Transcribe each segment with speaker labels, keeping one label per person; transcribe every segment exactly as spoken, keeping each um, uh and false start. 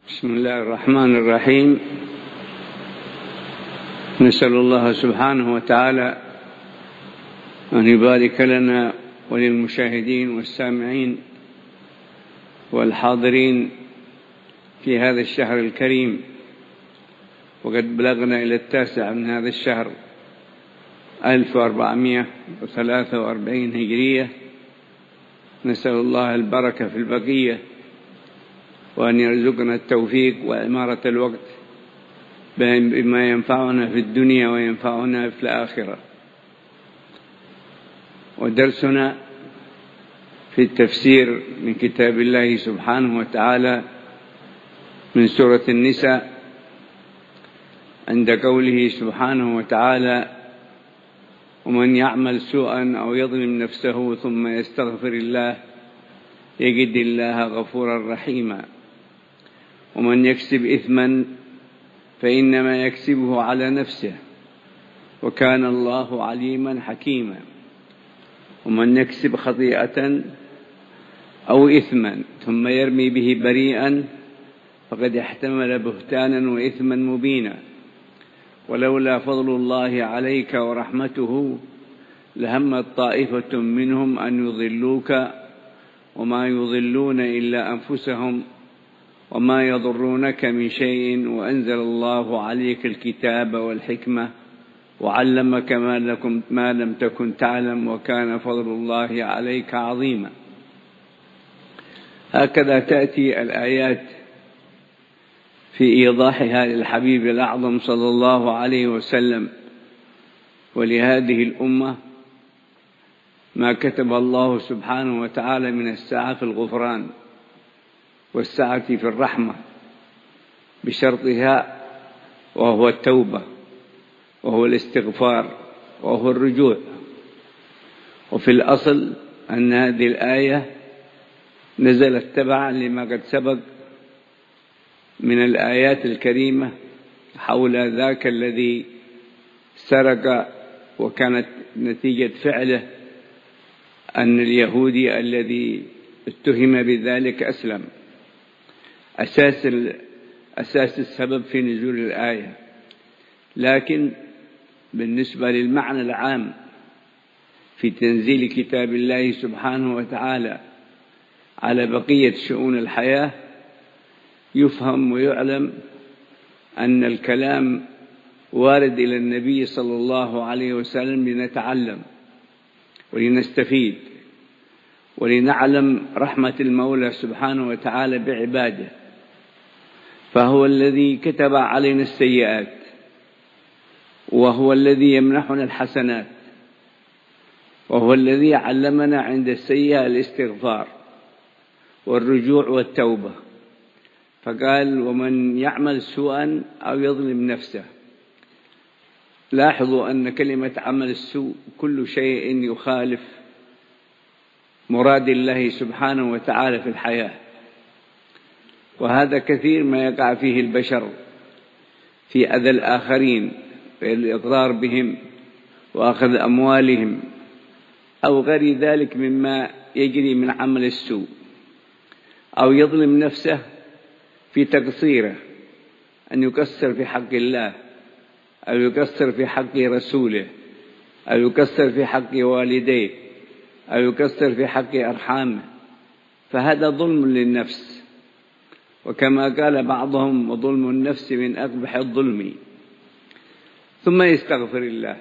Speaker 1: بسم الله الرحمن الرحيم. نسأل الله سبحانه وتعالى أن يبارك لنا وللمشاهدين والسامعين والحاضرين في هذا الشهر الكريم، وقد بلغنا إلى التاسع من هذا الشهر ألف وأربعمائة وثلاثة وأربعين هجرية. نسأل الله البركة في البقية، وأن يرزقنا التوفيق وإمارة الوقت بما ينفعنا في الدنيا وينفعنا في الآخرة. ودرسنا في التفسير من كتاب الله سبحانه وتعالى من سورة النساء، عند قوله سبحانه وتعالى: ومن يعمل سوءا أو يظلم نفسه ثم يستغفر الله يجد الله غفورا رحيما. ومن يكسب إثما فإنما يكسبه على نفسه وكان الله عليما حكيما. ومن يكسب خطيئة أو إثما ثم يرمي به بريئا فقد احتمل بهتانا وإثما مبينا. ولولا فضل الله عليك ورحمته لهمت طائفة منهم أن يضلوك وما يضلون إلا أنفسهم وما يضرونك من شيء، وأنزل الله عليك الكتاب والحكمة وعلمك ما, لكم ما لم تكن تعلم وكان فضل الله عليك عظيما. هكذا تأتي الآيات في إيضاحها للحبيب الأعظم صلى الله عليه وسلم ولهذه الأمة ما كتب الله سبحانه وتعالى من السعة في الغفران والسعة في الرحمة بشرطها، وهو التوبة وهو الاستغفار وهو الرجوع. وفي الأصل أن هذه الآية نزلت تبعا لما قد سبق من الآيات الكريمة حول ذاك الذي سرق، وكانت نتيجة فعله أن اليهودي الذي اتهم بذلك أسلم. أساس أساس السبب في نزول الآية. لكن بالنسبة للمعنى العام في تنزيل كتاب الله سبحانه وتعالى على بقية شؤون الحياة، يفهم ويعلم أن الكلام وارد إلى النبي صلى الله عليه وسلم لنتعلم ولنستفيد ولنعلم رحمة المولى سبحانه وتعالى بعباده. فهو الذي كتب علينا السيئات، وهو الذي يمنحنا الحسنات، وهو الذي علمنا عند السيئة الاستغفار والرجوع والتوبة. فقال: ومن يعمل سوءا أو يظلم نفسه. لاحظوا أن كلمة عمل السوء كل شيء يخالف مراد الله سبحانه وتعالى في الحياة، وهذا كثير ما يقع فيه البشر في أذى الآخرين والإضرار بهم وأخذ أموالهم أو غير ذلك مما يجري من عمل السوء. أو يظلم نفسه في تقصيره، أن يقصر في حق الله أو يقصر في حق رسوله أو يقصر في حق والديه أو يقصر في حق أرحامه، فهذا ظلم للنفس. وكما قال بعضهم: وظلم النفس من أقبح الظلم. ثم يستغفر الله،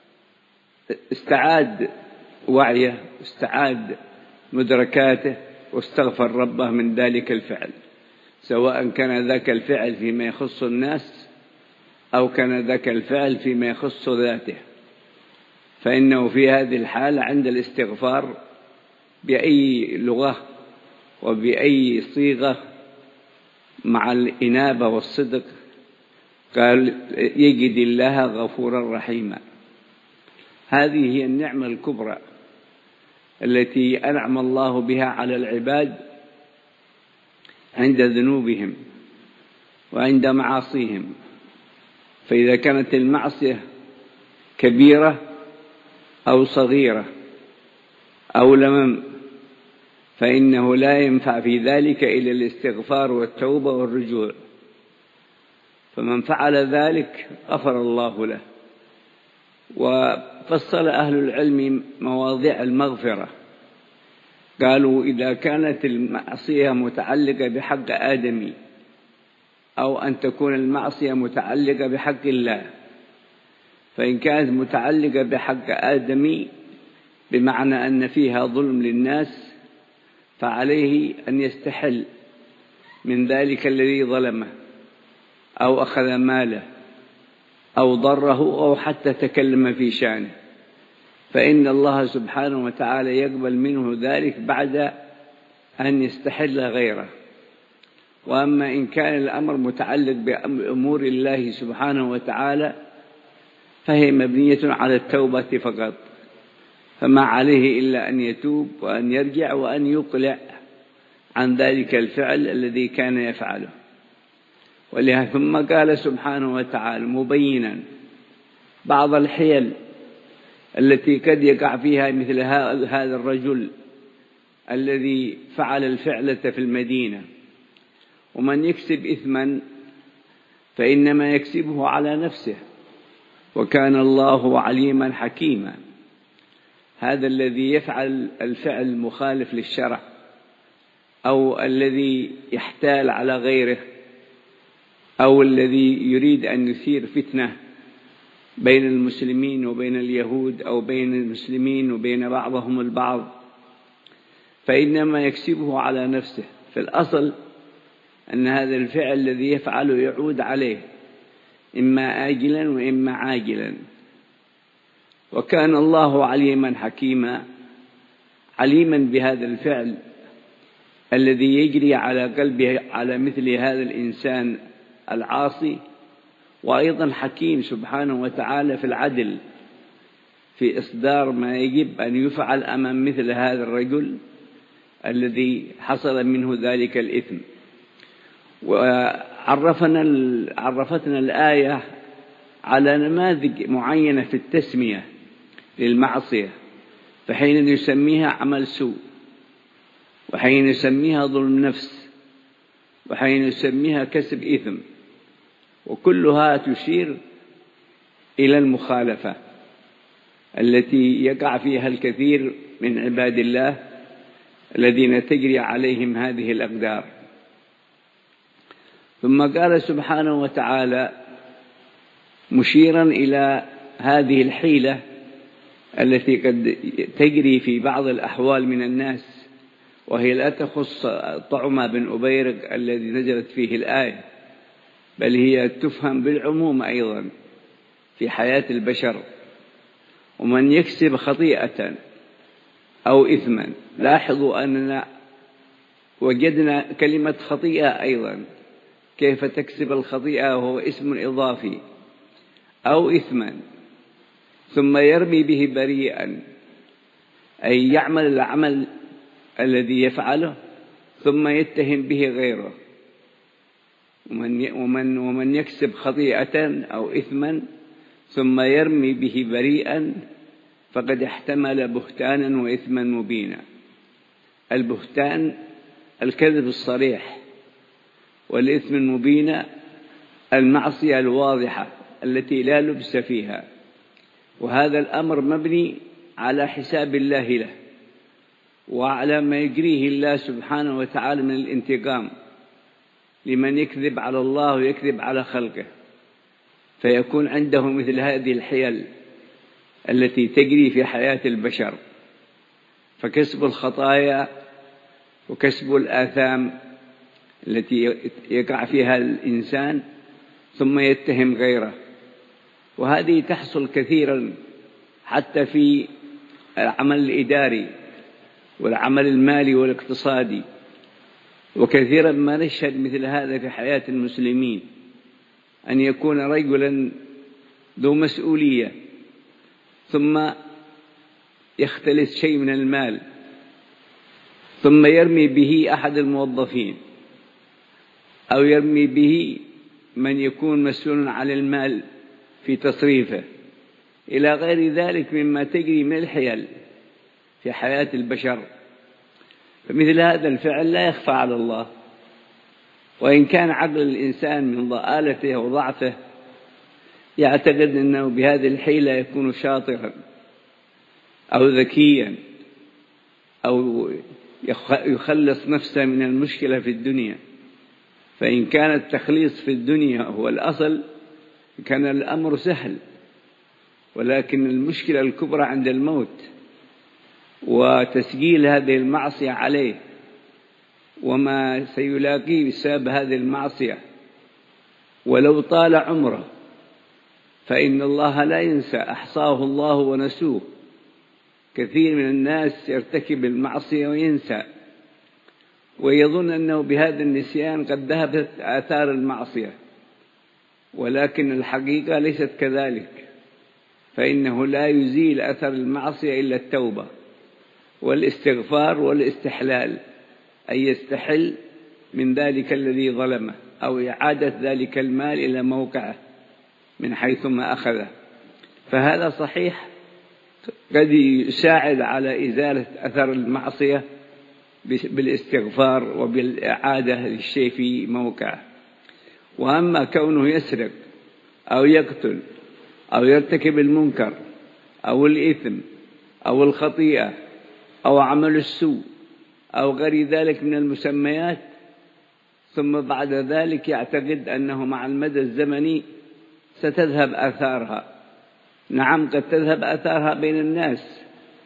Speaker 1: استعاد وعيه، استعاد مدركاته، واستغفر ربه من ذلك الفعل، سواء كان ذاك الفعل فيما يخص الناس أو كان ذاك الفعل فيما يخص ذاته. فإنه في هذه الحالة عند الاستغفار بأي لغة وبأي صيغة مع الإنابة والصدق قال: يجد الله غفورا رحيما. هذه هي النعمة الكبرى التي أنعم الله بها على العباد عند ذنوبهم وعند معاصيهم. فإذا كانت المعصية كبيرة أو صغيرة أو لمم فإنه لا ينفع في ذلك إلا الاستغفار والتوبة والرجوع، فمن فعل ذلك غفر الله له. وفصل أهل العلم مواضع المغفرة، قالوا إذا كانت المعصية متعلقة بحق آدمي، أو أن تكون المعصية متعلقة بحق الله، فإن كانت متعلقة بحق آدمي بمعنى أن فيها ظلم للناس، فعليه أن يستحل من ذلك الذي ظلمه أو أخذ ماله أو ضره أو حتى تكلم في شأنه، فإن الله سبحانه وتعالى يقبل منه ذلك بعد أن يستحل غيره. وأما إن كان الأمر متعلق بأمور الله سبحانه وتعالى فهي مبنية على التوبة فقط، فما عليه إلا أن يتوب وأن يرجع وأن يقلع عن ذلك الفعل الذي كان يفعله. ولهذا ثم قال سبحانه وتعالى مبينا بعض الحيل التي قد يقع فيها مثل هذا الرجل الذي فعل الفعلة في المدينة. ومن يكسب إثما فإنما يكسبه على نفسه، وكان الله عليما حكيما. هذا الذي يفعل الفعل المخالف للشرع أو الذي يحتال على غيره أو الذي يريد أن يثير فتنة بين المسلمين وبين اليهود أو بين المسلمين وبين بعضهم البعض، فإنما يكسبه على نفسه. في الأصل أن هذا الفعل الذي يفعله يعود عليه إما آجلا وإما عاجلا. وكان الله عليما حكيما، عليما بهذا الفعل الذي يجري على قلبه على مثل هذا الإنسان العاصي، وأيضا حكيم سبحانه وتعالى في العدل في إصدار ما يجب أن يفعل أمام مثل هذا الرجل الذي حصل منه ذلك الإثم. وعرفنا عرفتنا الآية على نماذج معينة في التسمية للمعصية، فحين يسميها عمل سوء، وحين يسميها ظلم نفس، وحين يسميها كسب إثم، وكلها تشير إلى المخالفة التي يقع فيها الكثير من عباد الله الذين تجري عليهم هذه الأقدار. ثم قال سبحانه وتعالى مشيرا إلى هذه الحيلة التي قد تجري في بعض الأحوال من الناس، وهي لا تخص طعمة بن أبيرق الذي نزلت فيه الآية، بل هي تفهم بالعموم أيضا في حياة البشر. ومن يكسب خطيئة أو إثما، لاحظوا أننا وجدنا كلمة خطيئة أيضا، كيف تكسب الخطيئة وهو اسم إضافي، أو إثما، ثم يرمي به بريئا، أي يعمل العمل الذي يفعله ثم يتهم به غيره. ومن, ومن, ومن يكسب خطيئة أو إثما ثم يرمي به بريئا فقد احتمل بهتانا وإثما مبينا. البهتان الكذب الصريح، والإثم المبين المعصية الواضحة التي لا لبس فيها. وهذا الأمر مبني على حساب الله له وعلى ما يجريه الله سبحانه وتعالى من الانتقام لمن يكذب على الله ويكذب على خلقه، فيكون عنده مثل هذه الحيل التي تجري في حياة البشر. فكسب الخطايا وكسب الآثام التي يقع فيها الإنسان ثم يتهم غيره، وهذه تحصل كثيرا حتى في العمل الإداري والعمل المالي والاقتصادي. وكثيرا ما نشهد مثل هذا في حياة المسلمين، أن يكون رجلا ذو مسؤولية ثم يختلس شيء من المال ثم يرمي به أحد الموظفين، أو يرمي به من يكون مسؤول عن المال في تصريفه، إلى غير ذلك مما تجري من الحيل في حياة البشر. فمثل هذا الفعل لا يخفى على الله، وإن كان عقل الإنسان من ضآلته وضعفه يعتقد أنه بهذه الحيلة يكون شاطرا أو ذكيا أو يخلص نفسه من المشكلة في الدنيا. فإن كان التخليص في الدنيا هو الأصل كان الأمر سهل، ولكن المشكلة الكبرى عند الموت وتسجيل هذه المعصية عليه وما سيلاقيه بسبب هذه المعصية. ولو طال عمره فإن الله لا ينسى، أحصاه الله ونسوه. كثير من الناس يرتكب المعصية وينسى ويظن أنه بهذا النسيان قد ذهبت آثار المعصية، ولكن الحقيقة ليست كذلك، فإنه لا يزيل أثر المعصية إلا التوبة والاستغفار والاستحلال، أن يستحل من ذلك الذي ظلمه أو إعادة ذلك المال إلى موقعه من حيث ما أخذه. فهذا صحيح قد يساعد على إزالة أثر المعصية بالاستغفار وبالإعادة للشيء في موقعه. وأما كونه يسرق أو يقتل أو يرتكب المنكر أو الإثم أو الخطيئة أو عمل السوء أو غير ذلك من المسميات، ثم بعد ذلك يعتقد أنه مع المدى الزمني ستذهب آثارها. نعم، قد تذهب آثارها بين الناس،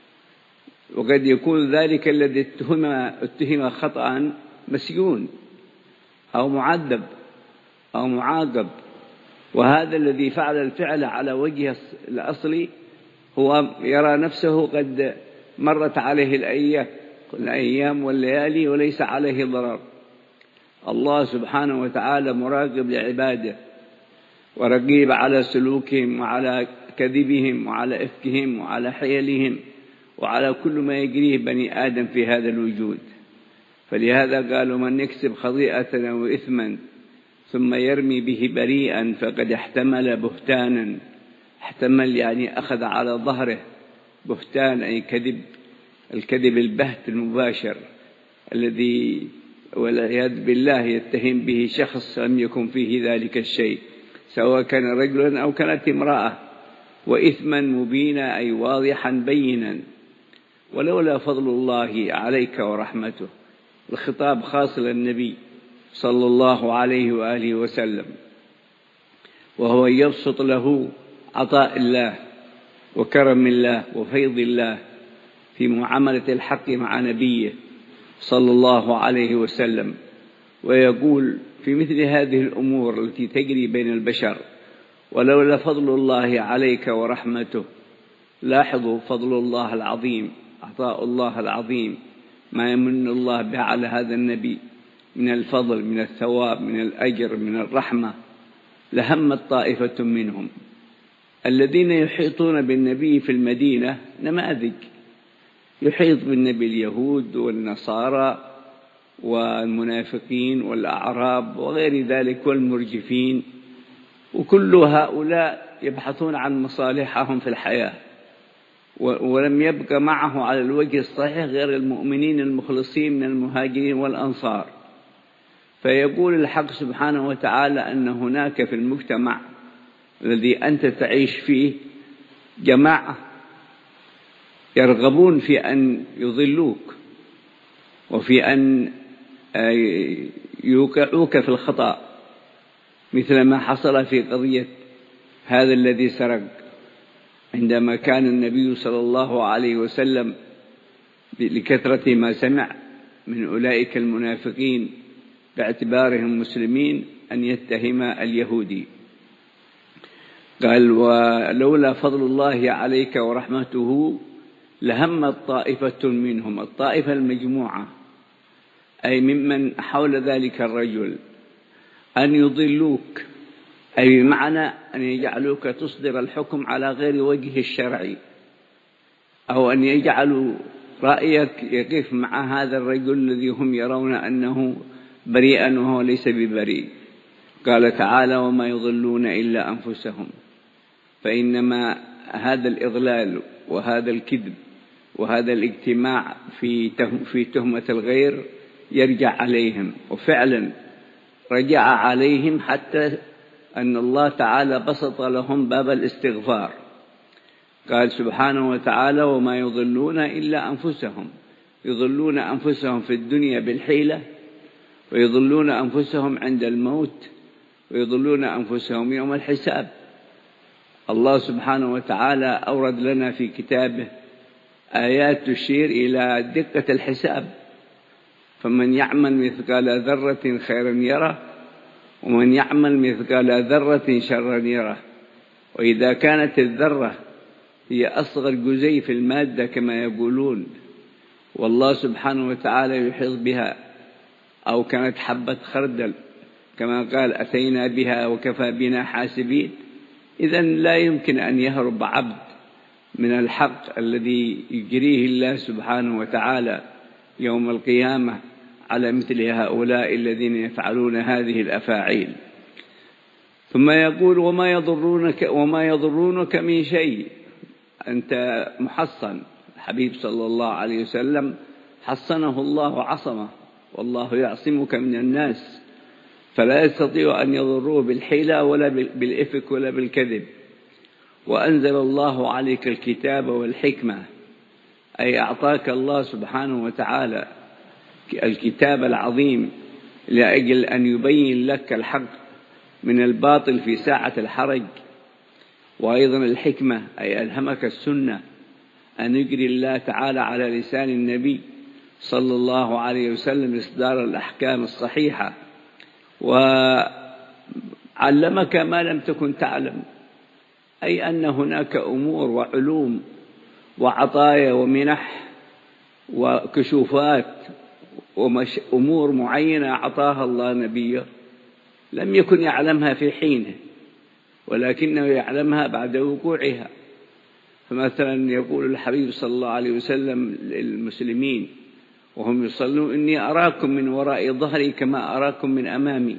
Speaker 1: وقد يكون ذلك الذي اتهم اتهم خطأ مسجون أو معذب أو معاقب، وهذا الذي فعل الفعل على وجه الأصلي هو يرى نفسه قد مرت عليه الأيام والليالي وليس عليه ضرر. الله سبحانه وتعالى مراقب لعباده ورقيب على سلوكهم وعلى كذبهم وعلى إفكهم وعلى حيلهم وعلى كل ما يجريه بني آدم في هذا الوجود. فلهذا قالوا: من يكسب خطيئة أو إثما ثم يرمي به بريئا فقد احتمل بهتانا. احتمل يعني أخذ على ظهره بهتان، أي كذب، الكذب البهت المباشر الذي والعياذ بالله يتهم به شخص لم يكن فيه ذلك الشيء، سواء كان رجلا أو كانت امرأة، وإثما مبينا أي واضحا بينا. ولولا فضل الله عليك ورحمته، الخطاب خاص للنبي صلى الله عليه وآله وسلم، وهو يبسط له عطاء الله وكرم الله وفيض الله في معاملة الحق مع نبيه صلى الله عليه وسلم. ويقول في مثل هذه الأمور التي تجري بين البشر: ولولا فضل الله عليك ورحمته. لاحظوا فضل الله العظيم، عطاء الله العظيم، ما يمن الله به على هذا النبي من الفضل، من الثواب، من الأجر، من الرحمة. لهمت طائفة منهم. الذين يحيطون بالنبي في المدينة نماذج، يحيط بالنبي اليهود والنصارى والمنافقين والأعراب وغير ذلك والمرجفين، وكل هؤلاء يبحثون عن مصالحهم في الحياة، ولم يبق معه على الوجه الصحيح غير المؤمنين المخلصين من المهاجرين والأنصار. فيقول الحق سبحانه وتعالى أن هناك في المجتمع الذي أنت تعيش فيه جماعة يرغبون في أن يضلوك وفي أن يوقعوك في الخطأ، مثل ما حصل في قضية هذا الذي سرق، عندما كان النبي صلى الله عليه وسلم لكثرة ما سمع من أولئك المنافقين باعتبارهم مسلمين أن يتهم اليهودي. قال: ولولا فضل الله عليك ورحمته لهمت طائفة منهم، الطائفة المجموعة أي ممن حول ذلك الرجل، أن يضلوك، أي بمعنى أن يجعلوك تصدر الحكم على غير وجه الشرعي، أو أن يجعلوا رأيك يقف مع هذا الرجل الذي هم يرون أنه بريئا وهو ليس ببريء. قال تعالى: وما يضلون إلا أنفسهم. فإنما هذا الإضلال وهذا الكذب وهذا الاجتماع في في تهمة الغير يرجع عليهم، وفعلا رجع عليهم حتى أن الله تعالى بسط لهم باب الاستغفار. قال سبحانه وتعالى: وما يضلون إلا أنفسهم، يضلون أنفسهم في الدنيا بالحيلة، ويضلون أنفسهم عند الموت، ويضلون أنفسهم يوم الحساب. الله سبحانه وتعالى أورد لنا في كتابه آيات تشير إلى دقة الحساب، فمن يعمل مثقال ذرة خيرا يره، ومن يعمل مثقال ذرة شرا يره. وإذا كانت الذرة هي أصغر جزيء في المادة كما يقولون، والله سبحانه وتعالى يحيط بها، أو كانت حبة خردل كما قال: أتينا بها وكفى بنا حاسبين. إذن لا يمكن أن يهرب عبد من الحق الذي يجريه الله سبحانه وتعالى يوم القيامة على مثل هؤلاء الذين يفعلون هذه الأفاعيل. ثم يقول: وما يضرونك وما يضرونك من شيء. أنت محصن، الحبيب صلى الله عليه وسلم حصنه الله وعصمه، والله يعصمك من الناس، فلا يستطيع أن يضروه بالحيلة ولا بالإفك ولا بالكذب. وأنزل الله عليك الكتاب والحكمة، أي أعطاك الله سبحانه وتعالى الكتاب العظيم لأجل أن يبين لك الحق من الباطل في ساعة الحرج. وأيضا الحكمة، أي ألهمك السنة، أن يجري الله تعالى على لسان النبي صلى الله عليه وسلم إصدار الأحكام الصحيحة، وعلمك ما لم تكن تعلم، أي أن هناك أمور وعلوم وعطايا ومنح وكشوفات وأمور معينة أعطاها الله نبيه لم يكن يعلمها في حينه، ولكنه يعلمها بعد وقوعها. فمثلا يقول الحبيب صلى الله عليه وسلم للمسلمين وهم يصلون: إني أراكم من وراء ظهري كما أراكم من أمامي.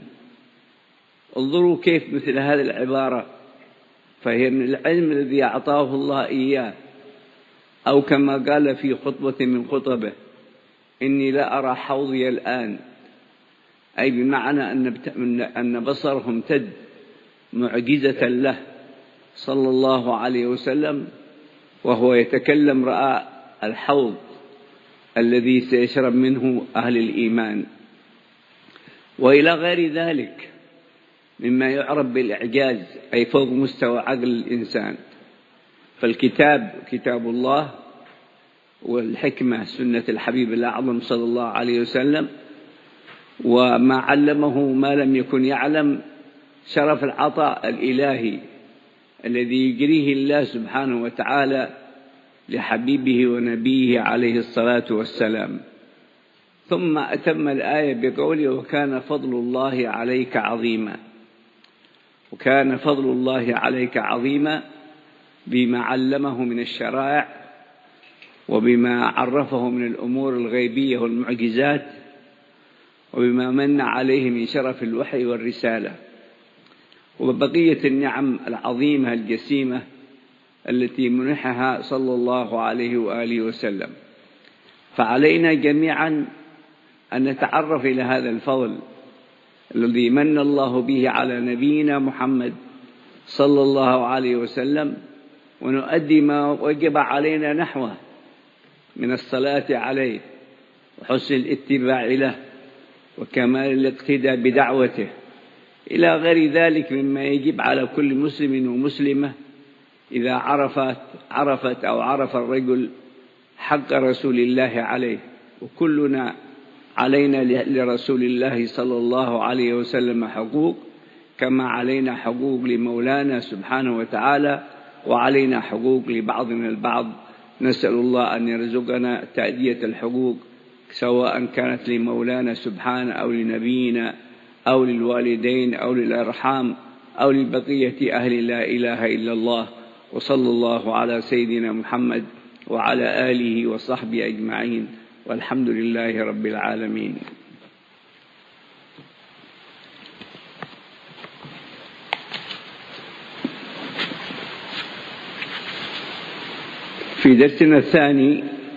Speaker 1: انظروا كيف مثل هذه العبارة، فهي من العلم الذي أعطاه الله إياه. أو كما قال في خطبة من خطبه: إني لا أرى حوضي الآن، أي بمعنى أن بصره امتد، معجزة له صلى الله عليه وسلم، وهو يتكلم رأى الحوض الذي سيشرب منه أهل الإيمان. وإلى غير ذلك مما يعرف بالإعجاز، أي فوق مستوى عقل الإنسان. فالكتاب كتاب الله، والحكمة سنة الحبيب الأعظم صلى الله عليه وسلم، وما علمه ما لم يكن يعلم شرف العطاء الإلهي الذي يجريه الله سبحانه وتعالى لحبيبه ونبيه عليه الصلاة والسلام. ثم أتم الآية بقوله: وكان فضل الله عليك عظيما. وكان فضل الله عليك عظيما بما علمه من الشرائع، وبما عرفه من الأمور الغيبية والمعجزات، وبما من عليه من شرف الوحي والرسالة، وبقية النعم العظيمة الجسيمة التي منحها صلى الله عليه وآله وسلم. فعلينا جميعا أن نتعرف إلى هذا الفضل الذي من الله به على نبينا محمد صلى الله عليه وسلم، ونؤدي ما وجب علينا نحوه من الصلاة عليه وحسن الاتباع له وكمال الاقتداء بدعوته، إلى غير ذلك مما يجب على كل مسلم ومسلمة إذا عرفت عرفت أو عرف الرجل حق رسول الله عليه. وكلنا علينا لرسول الله صلى الله عليه وسلم حقوق، كما علينا حقوق لمولانا سبحانه وتعالى، وعلينا حقوق لبعضنا البعض. نسأل الله أن يرزقنا تأدية الحقوق، سواء كانت لمولانا سبحانه أو لنبينا أو للوالدين أو للأرحام أو لبقية أهل لا إله إلا الله. وصلى الله على سيدنا محمد وعلى آله وصحبه أجمعين، والحمد لله رب العالمين. في درسنا الثاني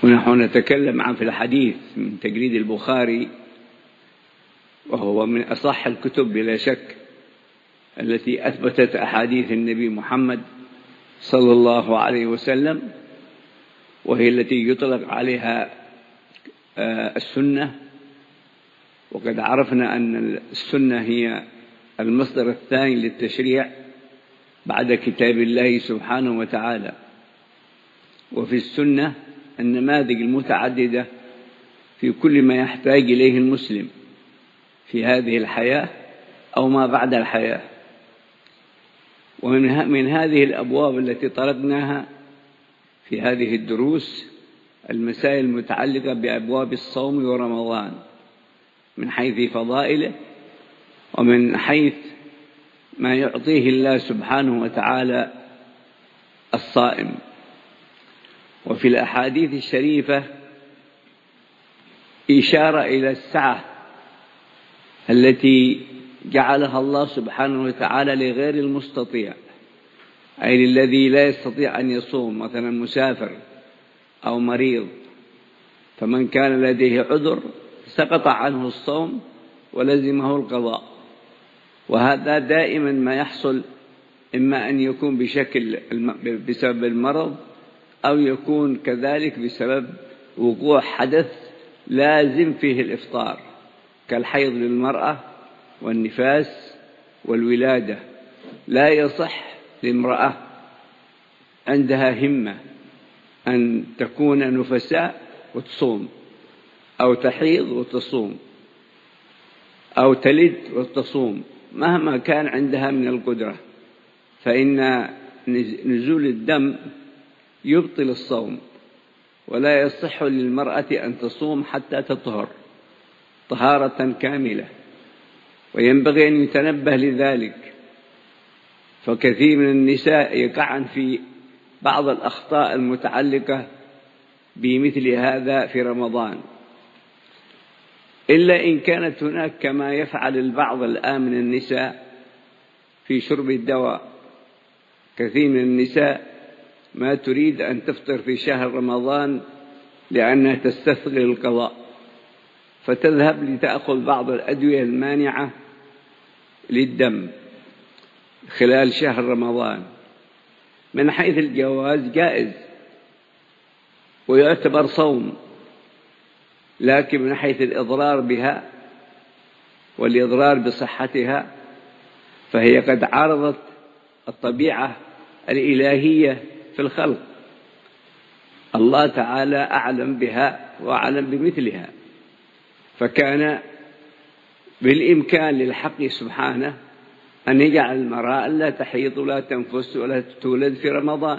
Speaker 1: ونحن نتكلم عن في الحديث من تجريد البخاري، وهو من أصح الكتب بلا شك التي أثبتت أحاديث النبي محمد صلى الله عليه وسلم، وهي التي يطلق عليها السنة. وقد عرفنا أن السنة هي المصدر الثاني للتشريع بعد كتاب الله سبحانه وتعالى. وفي السنة النماذج المتعددة في كل ما يحتاج إليه المسلم في هذه الحياة أو ما بعد الحياة. ومن من هذه الأبواب التي طرقناها في هذه الدروس المسائل المتعلقة بأبواب الصوم ورمضان من حيث فضائله ومن حيث ما يعطيه الله سبحانه وتعالى الصائم. وفي الأحاديث الشريفة إشارة إلى السعة التي جعلها الله سبحانه وتعالى لغير المستطيع، أي للذي لا يستطيع أن يصوم، مثلا مسافر أو مريض، فمن كان لديه عذر سقط عنه الصوم ولزمه القضاء. وهذا دائما ما يحصل، إما أن يكون بشكل بسبب المرض أو يكون كذلك بسبب وقوع حدث لازم فيه الإفطار، كالحيض للمرأة والنفاس والولادة. لا يصح لامرأة عندها همة أن تكون نفساء وتصوم، أو تحيض وتصوم، أو تلد وتصوم، مهما كان عندها من القدرة، فإن نزول الدم يبطل الصوم، ولا يصح للمرأة أن تصوم حتى تطهر طهارة كاملة. وينبغي أن يتنبه لذلك، فكثير من النساء يقعن في بعض الأخطاء المتعلقة بمثل هذا في رمضان، إلا إن كانت هناك كما يفعل البعض الآن من النساء في شرب الدواء. كثير من النساء ما تريد أن تفطر في شهر رمضان لأنها تستثقل القضاء، فتذهب لتأخذ بعض الأدوية المانعة للدم خلال شهر رمضان. من حيث الجواز جائز ويعتبر صوم، لكن من حيث الإضرار بها والإضرار بصحتها فهي قد عارضت الطبيعة الإلهية في الخلق. الله تعالى أعلم بها وأعلم بمثلها، فكان بالإمكان للحق سبحانه أن يجعل المرأة لا تحيض ولا تنفس ولا تولد في رمضان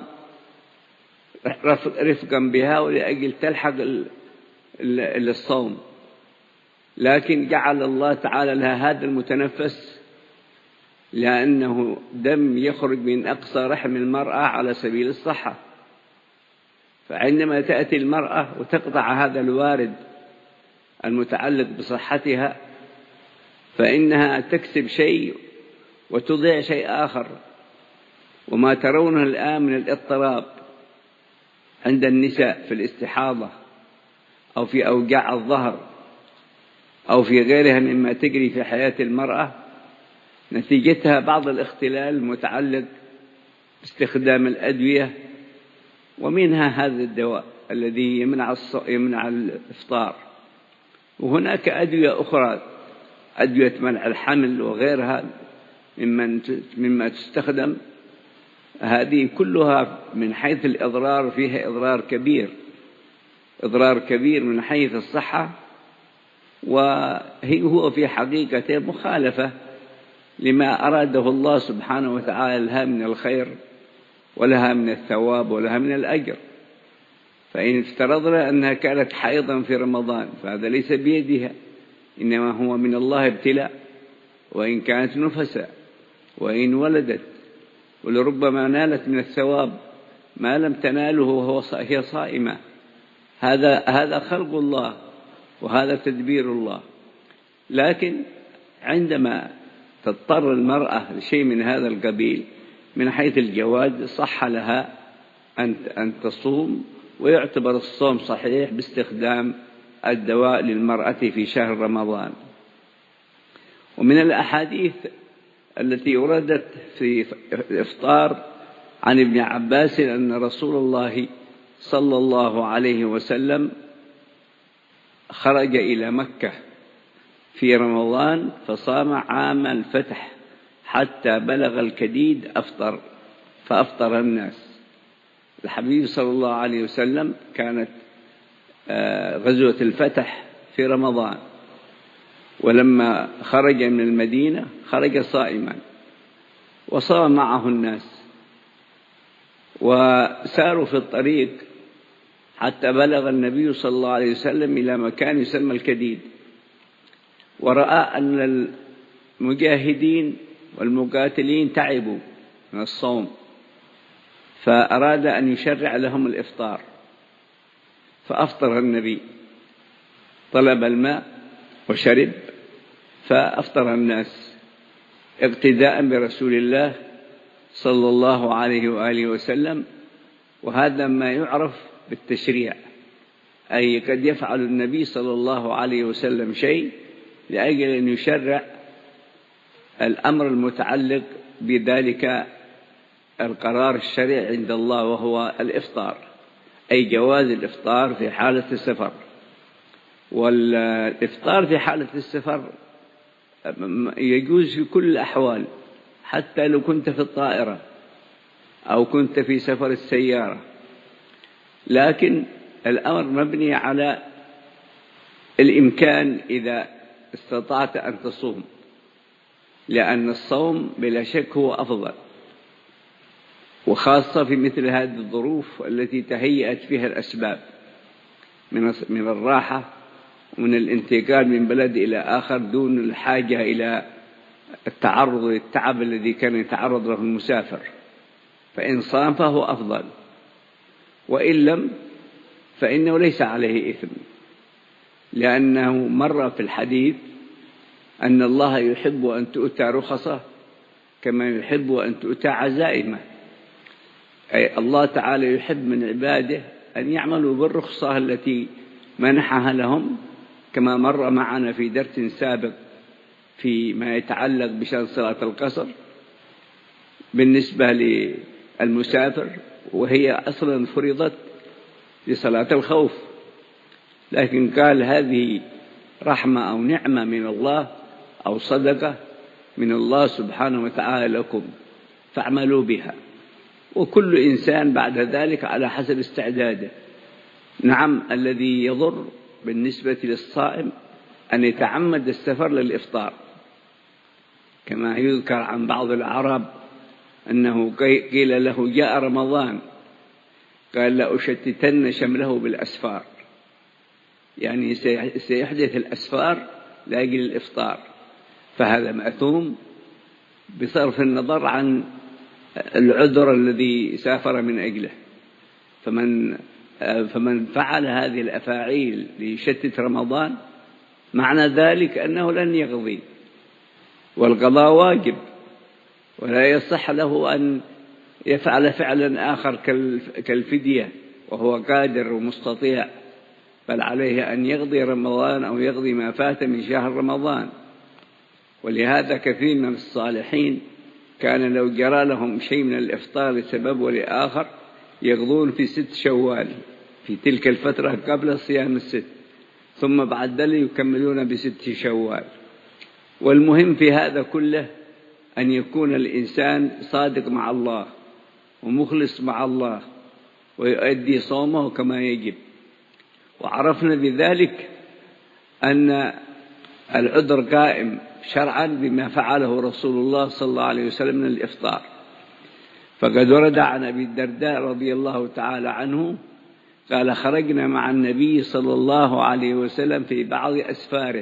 Speaker 1: رفقا بها ولأجل تلحق الصوم، لكن جعل الله تعالى لها هذا المتنفس لأنه دم يخرج من أقصى رحم المرأة على سبيل الصحة. فعندما تأتي المرأة وتقطع هذا الوارد المتعلق بصحتها فإنها تكسب شيء وتضيع شيء آخر. وما ترونه الآن من الاضطراب عند النساء في الاستحاضة أو في أوجاع الظهر أو في غيرها مما تجري في حياة المرأة، نتيجتها بعض الاختلال المتعلق باستخدام الأدوية، ومنها هذا الدواء الذي يمنع يمنع الإفطار. وهناك أدوية أخرى، أدوية منع الحمل وغيرها ممن مما تستخدم، هذه كلها من حيث الإضرار فيها إضرار كبير، إضرار كبير من حيث الصحة، وهي هو في حقيقته مخالفة لما أراده الله سبحانه وتعالى لها من الخير ولها من الثواب ولها من الأجر. فإن افترضنا أنها كانت حائضا في رمضان فهذا ليس بيدها، إنما هو من الله ابتلاء. وإن كانت نفسا وإن ولدت ولربما نالت من الثواب ما لم تناله وهو هي صائمة، هذا هذا خلق الله وهذا تدبير الله. لكن عندما تضطر المرأة لشيء من هذا القبيل من حيث الجواز صح لها أن أن تصوم ويعتبر الصوم صحيح باستخدام الدواء للمرأة في شهر رمضان. ومن الأحاديث التي وردت في الإفطار عن ابن عباس أن رسول الله صلى الله عليه وسلم خرج إلى مكة في رمضان فصام عام الفتح حتى بلغ الكديد أفطر فأفطر الناس. الحبيب صلى الله عليه وسلم كانت غزوة الفتح في رمضان، ولما خرج من المدينة خرج صائما وصام معه الناس، وساروا في الطريق حتى بلغ النبي صلى الله عليه وسلم إلى مكان يسمى الكديد، ورأى أن المجاهدين والمقاتلين تعبوا من الصوم، فأراد أن يشرع لهم الإفطار، فأفطر النبي، طلب الماء وشرب فأفطر الناس اقتداء برسول الله صلى الله عليه وآله وسلم. وهذا ما يعرف بالتشريع، أي قد يفعل النبي صلى الله عليه وسلم شيء لأجل أن يشرع الأمر المتعلق بذلك القرار الشرعي عند الله، وهو الإفطار، أي جواز الإفطار في حالة السفر. والإفطار في حالة السفر يجوز في كل الأحوال، حتى لو كنت في الطائرة أو كنت في سفر السيارة، لكن الأمر مبني على الإمكان إذا استطعت أن تصوم، لأن الصوم بلا شك هو أفضل، وخاصة في مثل هذه الظروف التي تهيأت فيها الأسباب من الراحة ومن الانتقال من بلد إلى آخر دون الحاجة إلى التعرض للتعب الذي كان يتعرض له المسافر، فإن صام فهو أفضل، وإن لم فإنه ليس عليه إثم، لأنه مر في الحديث أن الله يحب أن تؤتى رخصه كما يحب أن تؤتى عزائمه، أي الله تعالى يحب من عباده أن يعملوا بالرخصة التي منحها لهم، كما مر معنا في درس سابق فيما يتعلق بشأن صلاة القصر بالنسبة للمسافر، وهي أصلا فرضت لصلاة الخوف، لكن قال هذه رحمة أو نعمة من الله أو صدقة من الله سبحانه وتعالى لكم فاعملوا بها، وكل إنسان بعد ذلك على حسب استعداده. نعم، الذي يضر بالنسبة للصائم أن يتعمد السفر للإفطار، كما يذكر عن بعض العرب أنه قيل له جاء رمضان قال لأشتتن شمله بالأسفار، يعني سيحدث الأسفار لأجل الإفطار، فهذا مأثوم بصرف النظر عن العذر الذي سافر من أجله. فمن فمن فعل هذه الأفاعيل ليشتت رمضان معنى ذلك أنه لن يقضي، والقضاء واجب، ولا يصح له أن يفعل فعلا آخر كالفدية وهو قادر ومستطيع، بل عليه أن يقضي رمضان أو يقضي ما فات من شهر رمضان. ولهذا كثير من الصالحين كان لو جرى لهم شيء من الإفطار لسبب ولآخر يقضون في ست شوال في تلك الفترة قبل صيام الست، ثم بعد ذلك يكملون بست شوال. والمهم في هذا كله أن يكون الإنسان صادق مع الله ومخلص مع الله ويؤدي صومه كما يجب. وعرفنا بذلك أن العذر قائم شرعا بما فعله رسول الله صلى الله عليه وسلم من الإفطار، فقد ورد عن أبي الدرداء رضي الله تعالى عنه قال خرجنا مع النبي صلى الله عليه وسلم في بعض أسفاره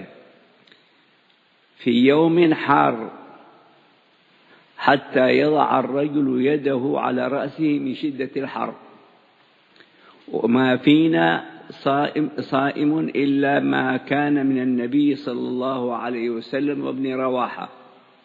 Speaker 1: في يوم حار حتى يضع الرجل يده على رأسه من شدة الحر، وما فينا صائم, صائم إلا ما كان من النبي صلى الله عليه وسلم وابن رواحة،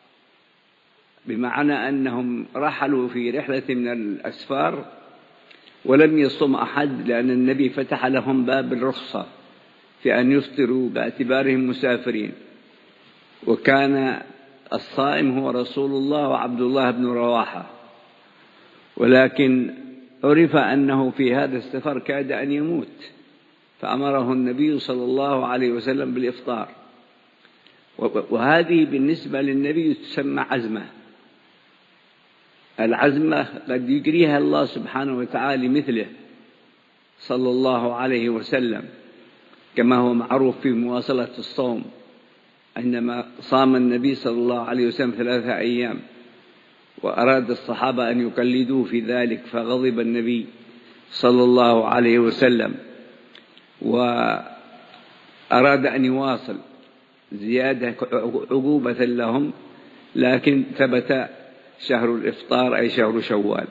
Speaker 1: بمعنى أنهم رحلوا في رحلة من الأسفار ولم يصم أحد، لأن النبي فتح لهم باب الرخصة في أن يفطروا باعتبارهم مسافرين. وكان الصائم هو رسول الله وعبد الله بن رواحة، ولكن عرف أنه في هذا السفر كاد أن يموت، فأمره النبي صلى الله عليه وسلم بالإفطار. وهذه بالنسبة للنبي تسمى عزمة. العزمة قد يجريها الله سبحانه وتعالى مثله صلى الله عليه وسلم، كما هو معروف في مواصلة الصوم، عندما صام النبي صلى الله عليه وسلم ثلاثة أيام وأراد الصحابة أن يقلدوه في ذلك، فغضب النبي صلى الله عليه وسلم وأراد أن يواصل زيادة عقوبة لهم، لكن ثبت شهر الإفطار أي شهر شوال.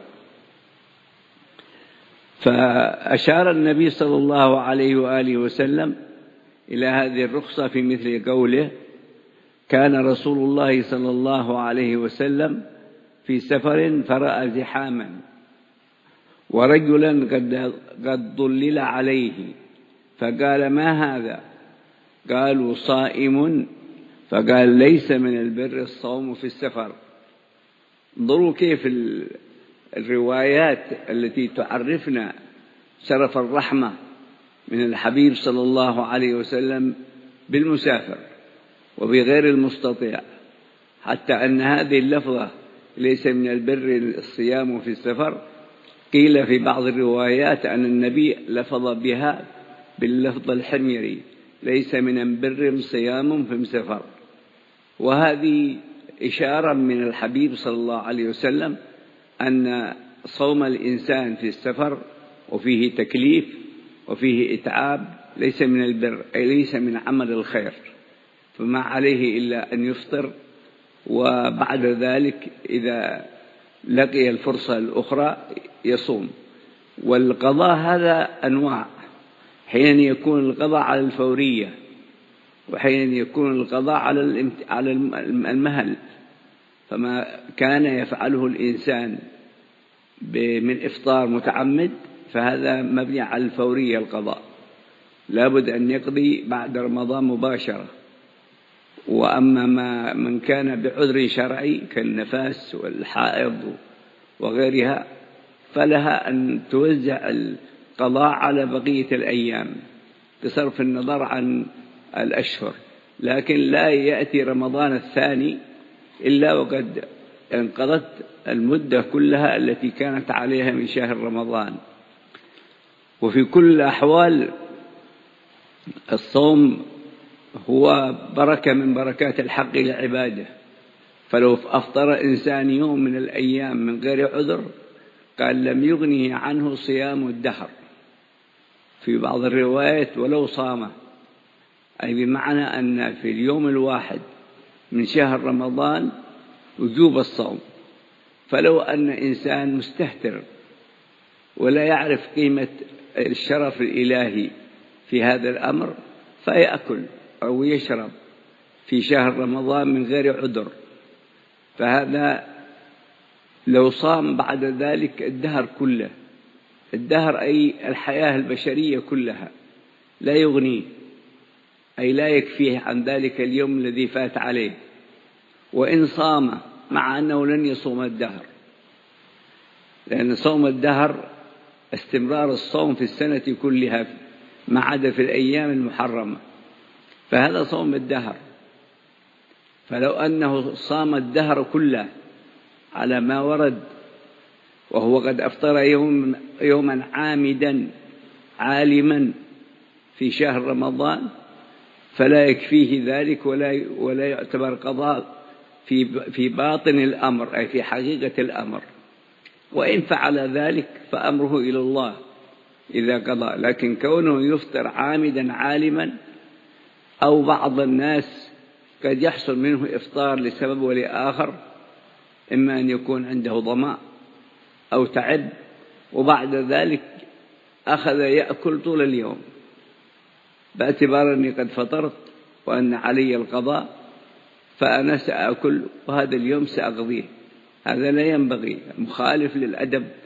Speaker 1: فأشار النبي صلى الله عليه وآله وسلم إلى هذه الرخصة في مثل قوله: كان رسول الله صلى الله عليه وسلم في سفر فرأى زحاما ورجلا قد, قد ضلل عليه، فقال: ما هذا؟ قالوا: صائم. فقال: ليس من البر الصوم في السفر. انظروا كيف الروايات التي تعرفنا شرف الرحمة من الحبيب صلى الله عليه وسلم بالمسافر وبغير المستطيع، حتى أن هذه اللفظة ليس من البر الصيام في السفر، قيل في بعض الروايات أن النبي لفظ بها باللفظ الحميري: ليس من البر صيام في السفر. وهذه إشارة من الحبيب صلى الله عليه وسلم أن صوم الإنسان في السفر وفيه تكليف وفيه إتعاب ليس من البر، أي ليس من عمل الخير، فما عليه إلا أن يفطر، وبعد ذلك إذا لقي الفرصة الأخرى يصوم. والقضاء هذا أنواع، حين يكون القضاء على الفورية، وحين يكون القضاء على المهل. فما كان يفعله الإنسان من إفطار متعمد فهذا مبني على الفورية القضاء، لابد أن يقضي بعد رمضان مباشرة. وأما ما من كان بعذر شرعي كالنفاس والحائض وغيرها فلها أن توزع القضاء على بقية الأيام بصرف النظر عن الأشهر، لكن لا يأتي رمضان الثاني إلا وقد انقضت المدة كلها التي كانت عليها من شهر رمضان. وفي كل الأحوال الصوم هو بركة من بركات الحق لعباده، فلو أفطر إنسان يوم من الأيام من غير عذر قال لم يغنيه عنه صيام الدهر. في بعض الروايات ولو صام، أي بمعنى أن في اليوم الواحد من شهر رمضان وجوب الصوم. فلو أن إنسان مستهتر ولا يعرف قيمة الشرف الإلهي في هذا الأمر فيأكل أو يشرب في شهر رمضان من غير عذر، فهذا لو صام بعد ذلك الدهر كله، الدهر أي الحياة البشرية كلها، لا يغنيه، أي لا يكفيه عن ذلك اليوم الذي فات عليه. وإن صام مع أنه لن يصوم الدهر، لأن صوم الدهر استمرار الصوم في السنة كلها ما عدا في الأيام المحرمة، فهذا صوم الدهر. فلو أنه صام الدهر كله على ما ورد وهو قد أفطر يوم يوما عامدا عالما في شهر رمضان فلا يكفيه ذلك ولا ولا يعتبر قضاء في في باطن الأمر، أي في حقيقة الأمر. وإن فعل ذلك فأمره إلى الله إذا قضى، لكن كونه يفطر عامدا عالما، أو بعض الناس قد يحصل منه إفطار لسبب ولآخر، إما أن يكون عنده ظمأ أو تعب، وبعد ذلك أخذ يأكل طول اليوم باعتبار أني قد فطرت وأن علي القضاء فأنا سأكل وهذا اليوم سأقضيه. هذا لا ينبغي، مخالف للأدب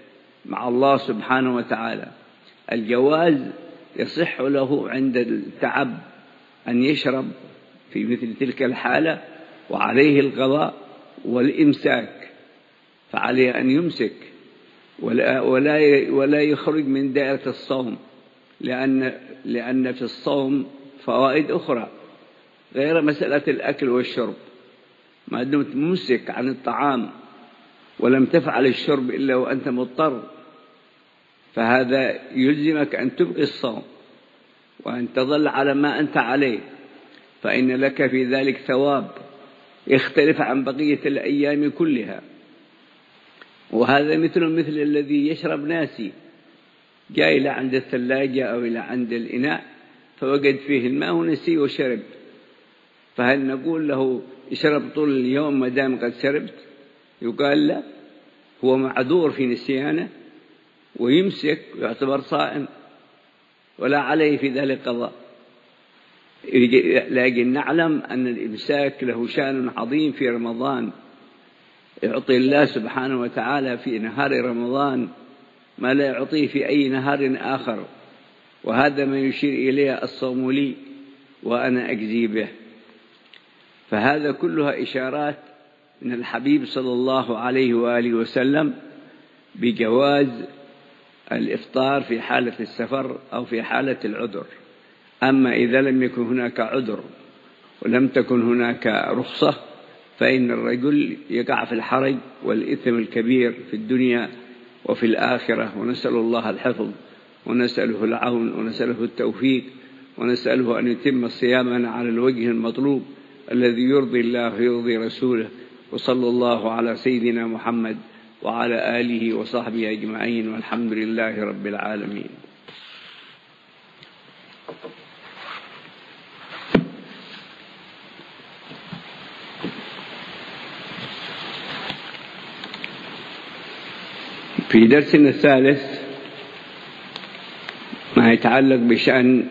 Speaker 1: مع الله سبحانه وتعالى. الجواز يصح له عند التعب أن يشرب في مثل تلك الحالة، وعليه القضاء والإمساك، فعليه أن يمسك ولا, ولا, ولا يخرج من دائرة الصوم، لأن, لأن في الصوم فوائد أخرى غير مسألة الأكل والشرب. ما دمت ممسك عن الطعام ولم تفعل الشرب إلا وأنت مضطر، فهذا يلزمك أن تبقي الصوم وأن تظل على ما أنت عليه، فإن لك في ذلك ثواب يختلف عن بقية الأيام كلها. وهذا مثل مثل الذي يشرب ناسي، جاء إلى عند الثلاجة أو إلى عند الإناء فوجد فيه الماء ونسي وشرب، فهل نقول له اشرب طول اليوم ما دام قد شربت؟ يقال لا، هو معذور في نسيانه ويمسك ويعتبر صائم ولا عليه في ذلك قضاء. لكن نعلم أن الإمساك له شأن عظيم في رمضان، يعطي الله سبحانه وتعالى في نهار رمضان ما لا يعطيه في أي نهار آخر، وهذا ما يشير إليه الصوم لي وأنا أجزي به. فهذا كلها إشارات من الحبيب صلى الله عليه وآله وسلم بجواز الإفطار في حالة السفر أو في حالة العذر. أما إذا لم يكن هناك عذر ولم تكن هناك رخصة فإن الرجل يقع في الحرج والإثم الكبير في الدنيا وفي الآخرة، ونسأل الله الحفظ ونسأله العون ونسأله التوفيق ونسأله أن يتم صيامنا على الوجه المطلوب الذي يرضي الله ويرضي رسوله. وصلى الله على سيدنا محمد وعلى آله وصحبه أجمعين، والحمد لله رب العالمين. في درسنا الثالث ما يتعلق بشأن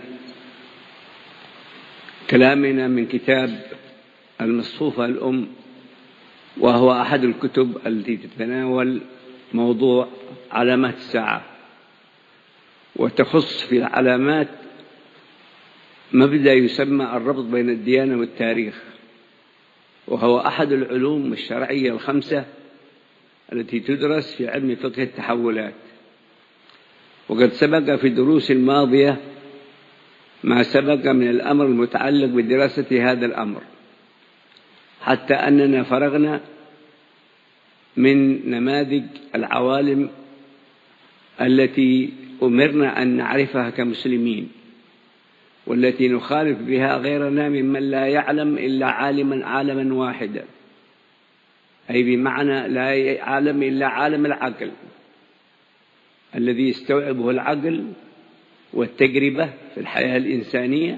Speaker 1: كلامنا من كتاب المصفوفة الأم، وهو أحد الكتب التي تتناول موضوع علامات الساعة، وتخص في العلامات مبدأ يسمى الربط بين الديانة والتاريخ، وهو أحد العلوم الشرعية الخمسة التي تدرس في علم فقه التحولات. وقد سبق في الدروس الماضية ما سبق من الأمر المتعلق بدراسة هذا الأمر، حتى أننا فرغنا من نماذج العوالم التي أمرنا أن نعرفها كمسلمين، والتي نخالف بها غيرنا ممن لا يعلم إلا عالما عالما واحدا، أي بمعنى لا يعلم إلا عالم العقل الذي يستوعبه العقل والتجربة في الحياة الإنسانية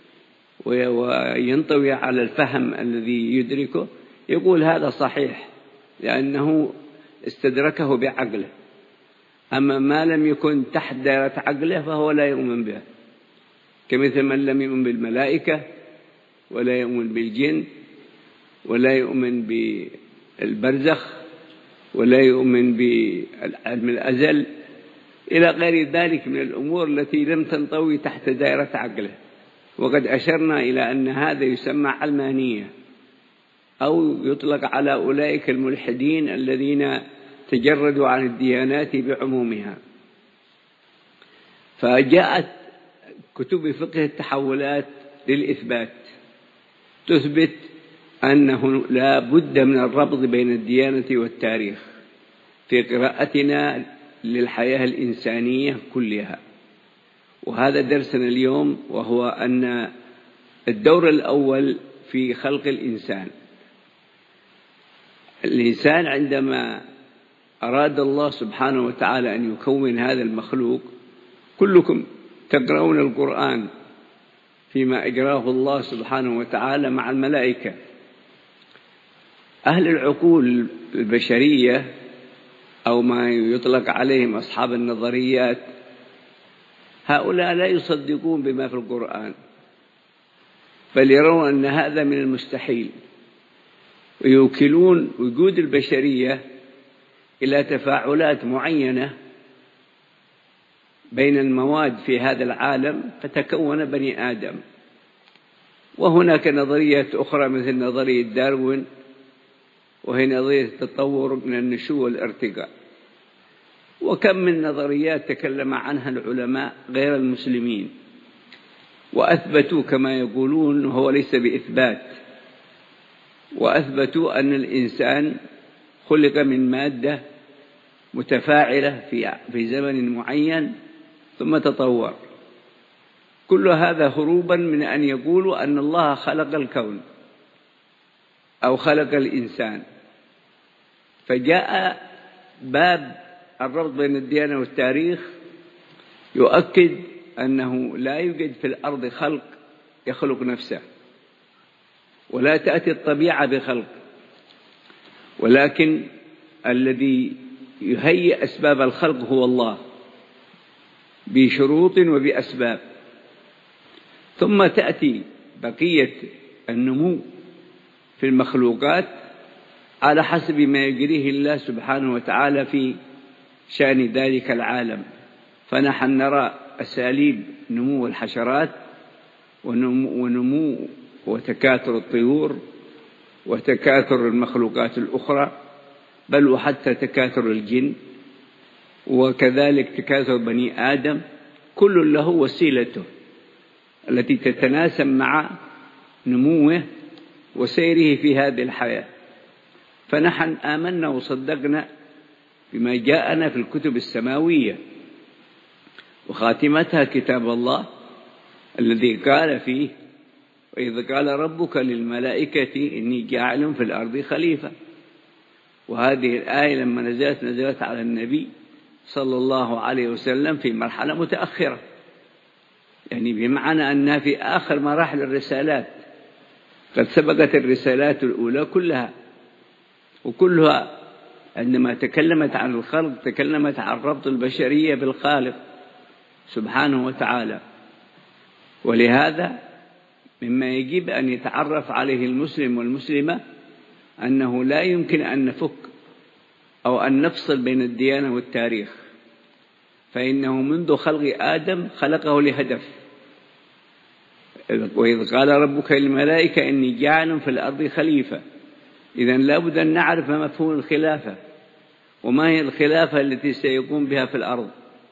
Speaker 1: وينطوي على الفهم الذي يدركه، يقول هذا صحيح لأنه استدركه بعقله. أما ما لم يكن تحت دائرة عقله فهو لا يؤمن به، كمثل من لم يؤمن بالملائكة ولا يؤمن بالجن ولا يؤمن بالبرزخ ولا يؤمن بعلم الأزل إلى غير ذلك من الأمور التي لم تنطوي تحت دائرة عقله. وقد أشرنا إلى أن هذا يسمى علمانية، أو يطلق على أولئك الملحدين الذين تجردوا عن الديانات بعمومها. فجاءت كتب فقه التحولات للإثبات تثبت أنه لا بد من الربط بين الديانة والتاريخ في قراءتنا للحياة الإنسانية كلها. وهذا درسنا اليوم، وهو أن الدور الأول في خلق الإنسان. الإنسان عندما أراد الله سبحانه وتعالى أن يكون هذا المخلوق، كلكم تقرؤون القرآن فيما أجراه الله سبحانه وتعالى مع الملائكة. أهل العقول البشرية أو ما يطلق عليهم أصحاب النظريات، هؤلاء لا يصدقون بما في القرآن، بل يرون أن هذا من المستحيل، ويوكلون وجود البشرية إلى تفاعلات معينة بين المواد في هذا العالم فتكون بني آدم. وهناك نظريات أخرى مثل نظرية داروين، وهي نظرية التطور من النشوء والارتقاء. وكم من نظريات تكلم عنها العلماء غير المسلمين وأثبتوا كما يقولون، وهو ليس بإثبات، وأثبتوا أن الإنسان خلق من مادة متفاعلة في في زمن معين ثم تطور. كل هذا هروبا من أن يقولوا أن الله خلق الكون أو خلق الإنسان. فجاء باب الربط بين الديانة والتاريخ يؤكد أنه لا يوجد في الأرض خلق يخلق نفسه، ولا تأتي الطبيعة بخلق، ولكن الذي يهيئ أسباب الخلق هو الله بشروط وبأسباب. ثم تأتي بقية النمو في المخلوقات على حسب ما يجريه الله سبحانه وتعالى في شأن ذلك العالم. فنحن نرى أساليب نمو الحشرات ونمو, ونمو وتكاثر الطيور وتكاثر المخلوقات الأخرى، بل وحتى تكاثر الجن، وكذلك تكاثر بني آدم، كل له وسيلته التي تتناسب مع نموه وسيره في هذه الحياة. فنحن آمنا وصدقنا بما جاءنا في الكتب السماوية، وخاتمتها كتاب الله الذي قال فيه: وإذ قال ربك للملائكة إني جاعل في الأرض خليفة. وهذه الآية لما نزلت نزلت على النبي صلى الله عليه وسلم في مرحلة متأخرة، يعني بمعنى أنها في آخر مراحل الرسالات، قد سبقت الرسالات الأولى كلها، وكلها عندما تكلمت عن الخلق تكلمت عن ربط البشرية بالخالق سبحانه وتعالى. ولهذا مما يجب أن يتعرف عليه المسلم والمسلمة أنه لا يمكن أن نفك أو أن نفصل بين الديانة والتاريخ، فإنه منذ خلق آدم خلقه لهدف. وإذ قال ربك للملائكة إني جاعل في الأرض خليفة، إذن لا بد أن نعرف مفهوم الخلافة، وما هي الخلافة التي سيقوم بها في الأرض.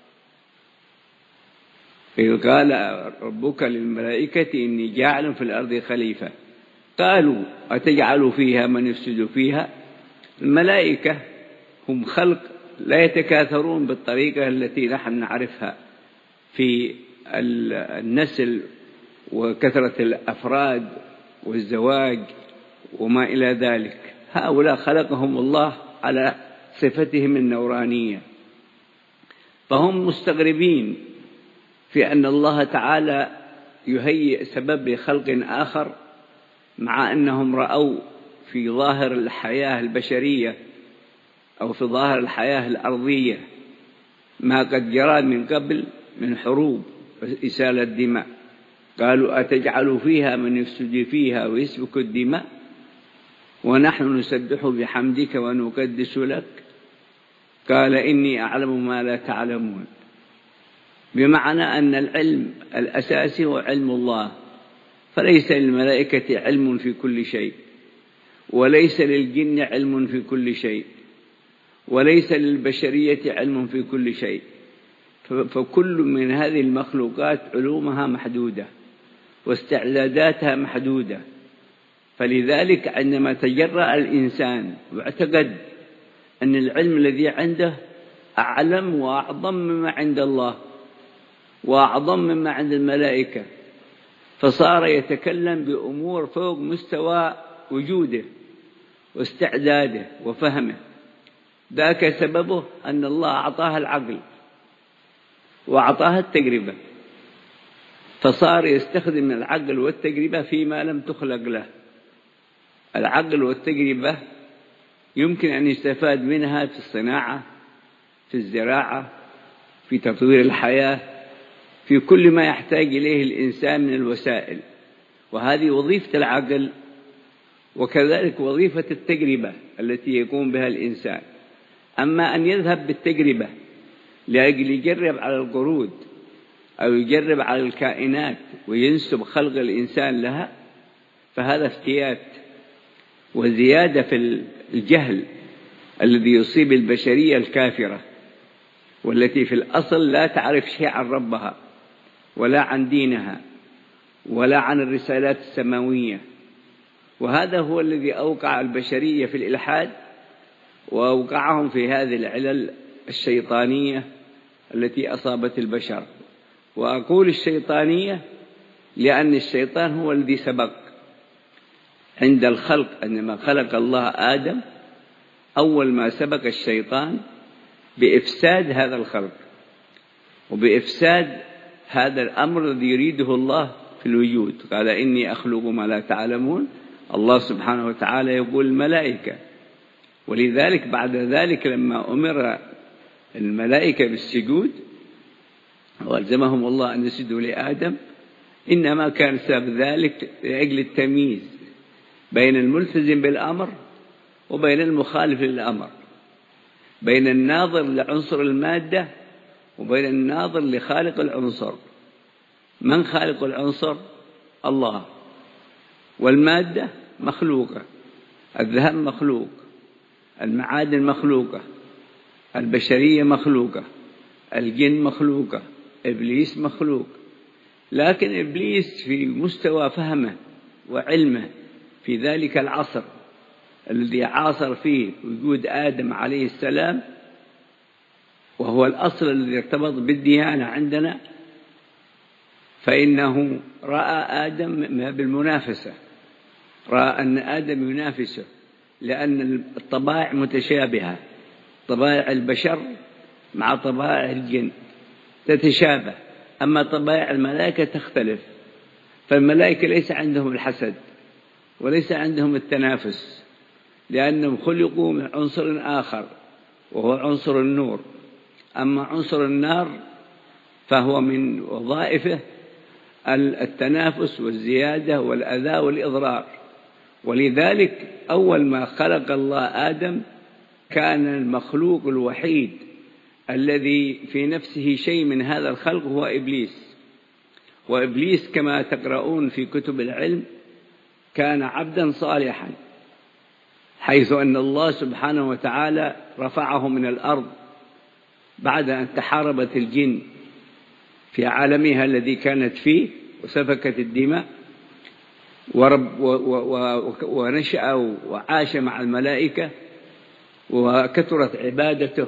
Speaker 1: إذ قال ربك للملائكة إني جاعل في الأرض خليفة، قالوا أتجعل فيها من يفسد فيها. الملائكة هم خلق لا يتكاثرون بالطريقة التي نحن نعرفها في النسل وكثرة الأفراد والزواج وما إلى ذلك. هؤلاء خلقهم الله على صفتهم النورانية، فهم مستغربين في أن الله تعالى يهيئ سبب لخلق آخر، مع أنهم رأوا في ظاهر الحياة البشرية أو في ظاهر الحياة الأرضية ما قد جرى من قبل من حروب وإسالة دماء. قالوا أتجعل فيها من يفسد فيها ويسفك الدماء ونحن نسبح بحمدك ونقدس لك، قال إني أعلم ما لا تعلمون. بمعنى أن العلم الأساسي هو علم الله، فليس للملائكة علم في كل شيء، وليس للجن علم في كل شيء، وليس للبشرية علم في كل شيء. فكل من هذه المخلوقات علومها محدودة واستعداداتها محدودة. فلذلك عندما تجرأ الإنسان واعتقد أن العلم الذي عنده أعلم وأعظم مما عند الله وأعظم مما عند الملائكة، فصار يتكلم بأمور فوق مستوى وجوده واستعداده وفهمه. ذاك سببه أن الله أعطاه العقل وأعطاه التجربة، فصار يستخدم العقل والتجربة فيما لم تخلق له. العقل والتجربة يمكن أن يستفاد منها في الصناعة، في الزراعة، في تطوير الحياة، في كل ما يحتاج إليه الإنسان من الوسائل، وهذه وظيفة العقل، وكذلك وظيفة التجربة التي يقوم بها الإنسان. أما أن يذهب بالتجربة لأجل يجرب على القرود أو يجرب على الكائنات وينسب خلق الإنسان لها، فهذا افتيات وزيادة في الجهل الذي يصيب البشرية الكافرة، والتي في الأصل لا تعرف شيء عن ربها ولا عن دينها ولا عن الرسالات السماوية. وهذا هو الذي أوقع البشرية في الإلحاد، وأوقعهم في هذه العلل الشيطانية التي أصابت البشر. وأقول الشيطانية لأن الشيطان هو الذي سبق عند الخلق. عندما خلق الله آدم أول ما سبق الشيطان بإفساد هذا الخلق وبإفساد هذا الأمر الذي يريده الله في الوجود. قال إني أخلق ما لا تعلمون. الله سبحانه وتعالى يقول الملائكة. ولذلك بعد ذلك لما أمر الملائكة بالسجود والزمهم الله أن يسجدوا لآدم، إنما كان سبب ذلك لأجل التمييز بين الملتزم بالأمر وبين المخالف للأمر، بين الناظر لعنصر المادة وبين الناظر لخالق العنصر. من خالق العنصر؟ الله. والمادة مخلوقة، الذهب مخلوق، المعادن مخلوقة، البشرية مخلوقة، الجن مخلوقة، إبليس مخلوق. لكن إبليس في مستوى فهمه وعلمه في ذلك العصر الذي عاصر فيه وجود آدم عليه السلام، وهو الأصل الذي ارتبط بالديانة عندنا، فإنه رأى آدم بالمنافسة، رأى أن آدم ينافسه، لأن الطبائع متشابهة. طبائع البشر مع طبائع الجن تتشابه، أما طبائع الملائكة تختلف. فالملائكة ليس عندهم الحسد وليس عندهم التنافس، لأنهم خلقوا من عنصر آخر وهو عنصر النور. أما عنصر النار فهو من وظائفه التنافس والزيادة والأذى والإضرار. ولذلك أول ما خلق الله آدم كان المخلوق الوحيد الذي في نفسه شيء من هذا الخلق هو إبليس. وإبليس كما تقرؤون في كتب العلم كان عبدا صالحا، حيث أن الله سبحانه وتعالى رفعه من الأرض بعد أن تحاربت الجن في عالمها الذي كانت فيه وسفكت الدماء، ورب ونشأ وعاش مع الملائكة وكثرت عبادته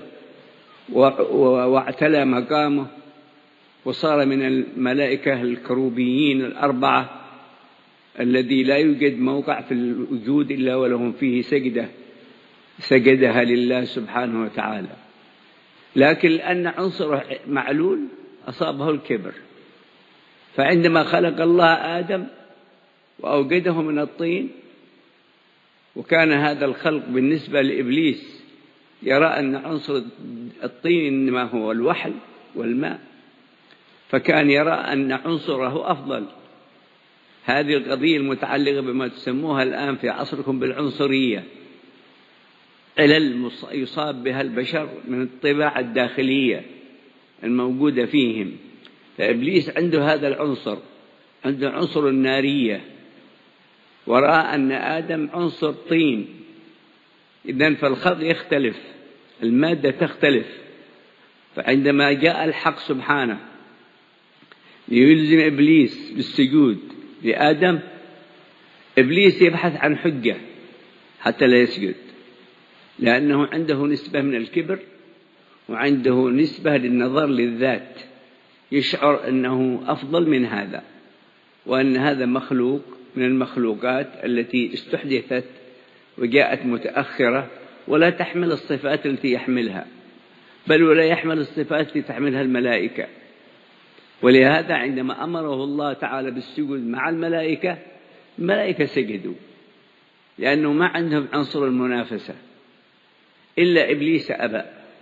Speaker 1: واعتلى مقامه، وصار من الملائكة الكروبيين الأربعة الذي لا يوجد موقع في الوجود إلا ولهم فيه سجدة سجدها لله سبحانه وتعالى. لكن لأن عنصره معلول أصابه الكبر، فعندما خلق الله آدم وأوجده من الطين، وكان هذا الخلق بالنسبة لإبليس يرى أن عنصر الطين إنما هو الوحل والماء، فكان يرى أن عنصره أفضل. هذه القضية المتعلقة بما تسموها الآن في عصركم بالعنصرية، علل يصاب بها البشر من الطباع الداخلية الموجودة فيهم. فإبليس عنده هذا العنصر، عنده عنصر النارية، ورأى أن آدم عنصر طين. إذن فالخلق يختلف، المادة تختلف. فعندما جاء الحق سبحانه ليلزم إبليس بالسجود لآدم، إبليس يبحث عن حجة حتى لا يسجد، لأنه عنده نسبة من الكبر وعنده نسبة للنظر للذات، يشعر أنه أفضل من هذا، وأن هذا مخلوق من المخلوقات التي استحدثت وجاءت متأخرة ولا تحمل الصفات التي يحملها، بل ولا يحمل الصفات التي تحملها الملائكة. ولهذا عندما أمره الله تعالى بالسجود مع الملائكة، الملائكة سجدوا، لأنه ما عندهم عنصر المنافسة. إلا إبليس أبى.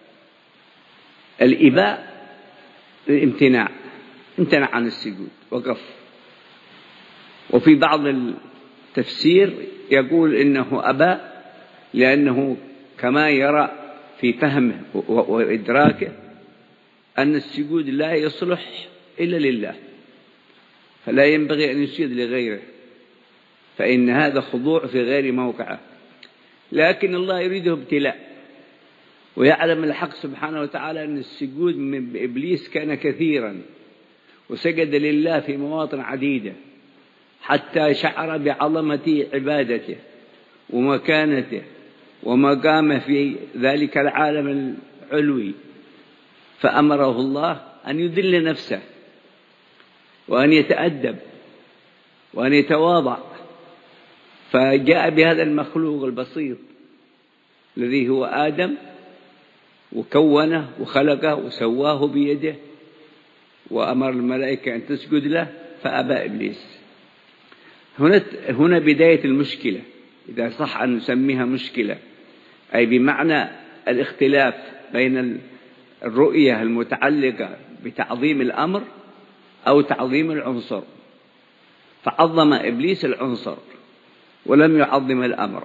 Speaker 1: الإباء الامتناع، امتنع عن السجود، وقف. وفي بعض التفسير يقول إنه أبى لأنه كما يرى في فهمه وإدراكه أن السجود لا يصلح إلا لله، فلا ينبغي أن يسجد لغيره، فإن هذا خضوع في غير موقعه. لكن الله يريده ابتلاء، ويعلم الحق سبحانه وتعالى أن السجود من إبليس كان كثيرا، وسجد لله في مواطن عديدة حتى شعر بعظمة عبادته ومكانته ومقامه في ذلك العالم العلوي، فأمره الله أن يذل نفسه وأن يتأدب وأن يتواضع، فجاء بهذا المخلوق البسيط الذي هو آدم، وكونه وخلقه وسواه بيده، وأمر الملائكة أن تسجد له فأبى إبليس. هنا هنا بداية المشكلة، إذا صح أن نسميها مشكلة، أي بمعنى الاختلاف بين الرؤية المتعلقة بتعظيم الأمر أو تعظيم العنصر، فعظم إبليس العنصر ولم يعظم الأمر،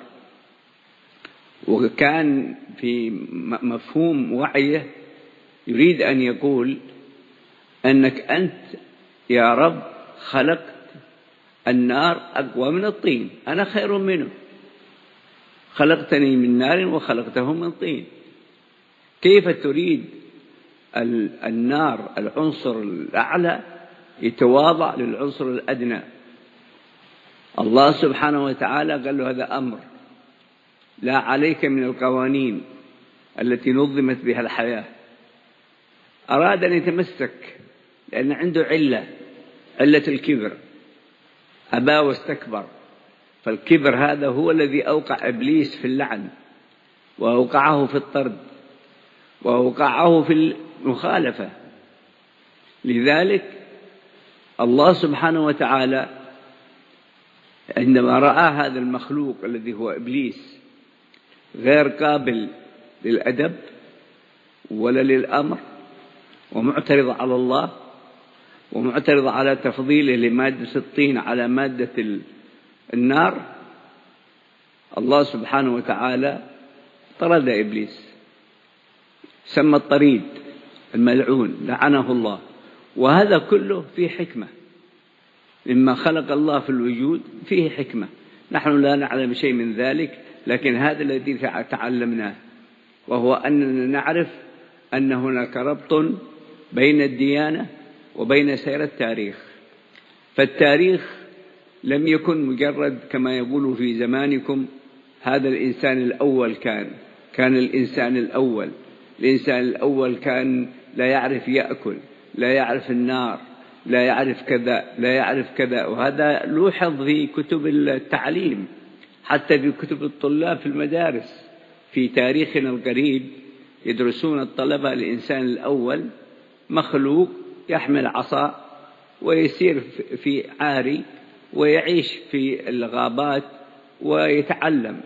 Speaker 1: وكان في مفهوم وعيه يريد أن يقول أنك أنت يا رب خلقت النار أقوى من الطين، أنا خير منه، خلقتني من نار وخلقته من طين، كيف تريد النار العنصر الأعلى يتواضع للعنصر الأدنى؟ الله سبحانه وتعالى قال له هذا أمر، لا عليك من القوانين التي نظمت بها الحياة. أراد أن يتمسك لأن عنده علة، علة الكبر، أبى واستكبر، فالكبر هذا هو الذي أوقع إبليس في اللعن، وأوقعه في الطرد، وأوقعه في المخالفة. لذلك الله سبحانه وتعالى عندما رأى هذا المخلوق الذي هو إبليس غير قابل للأدب ولا للأمر، ومعترض على الله، ومعترض على تفضيله لمادة الطين على مادة النار، الله سبحانه وتعالى طرد إبليس، سمى الطريد الملعون، لعنه الله. وهذا كله فيه حكمة، مما خلق الله في الوجود فيه حكمة، نحن لا نعلم شيء من ذلك، لكن هذا الذي تعلمناه، وهو أننا نعرف أن هناك ربط بين الديانة وبين سير التاريخ. فالتاريخ لم يكن مجرد كما يقولوا في زمانكم هذا الإنسان الأول كان كان الإنسان الأول الإنسان الأول كان لا يعرف يأكل، لا يعرف النار، لا يعرف كذا، لا يعرف كذا. وهذا لوحظ في كتب التعليم، حتى في كتب الطلاب في المدارس في تاريخنا القريب يدرسون الطلبة الإنسان الأول مخلوق يحمل عصا ويسير في عاري ويعيش في الغابات ويتعلم.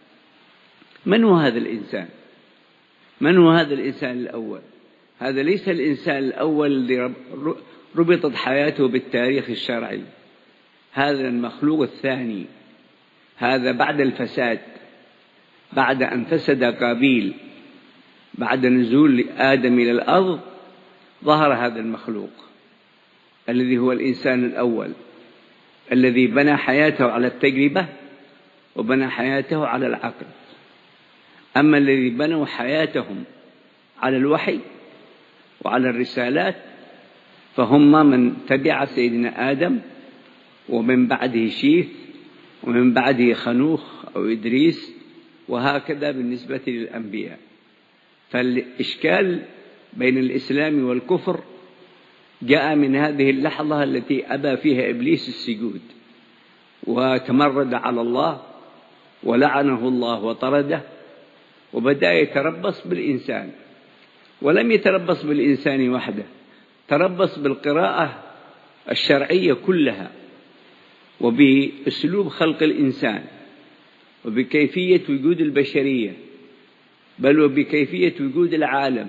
Speaker 1: من هو هذا الإنسان؟ من هو هذا الإنسان الأول؟ هذا ليس الإنسان الأول الذي ربطت حياته بالتاريخ الشرعي، هذا المخلوق الثاني، هذا بعد الفساد، بعد أن فسد قابيل، بعد نزول آدم إلى الأرض ظهر هذا المخلوق الذي هو الإنسان الأول، الذي بنى حياته على التجربة وبنى حياته على العقل. أما الذي بنوا حياتهم على الوحي وعلى الرسالات فهم من تبع سيدنا آدم، ومن بعده شيث، ومن بعده خنوخ أو إدريس، وهكذا بالنسبة للأنبياء. فالإشكال بين الإسلام والكفر جاء من هذه اللحظة التي أبى فيها إبليس السجود وتمرد على الله ولعنه الله وطرده، وبدأ يتربص بالإنسان، ولم يتربص بالإنسان وحده، تربص بالقراءة الشرعية كلها، وبأسلوب خلق الإنسان، وبكيفية وجود البشرية، بل وبكيفية وجود العالم.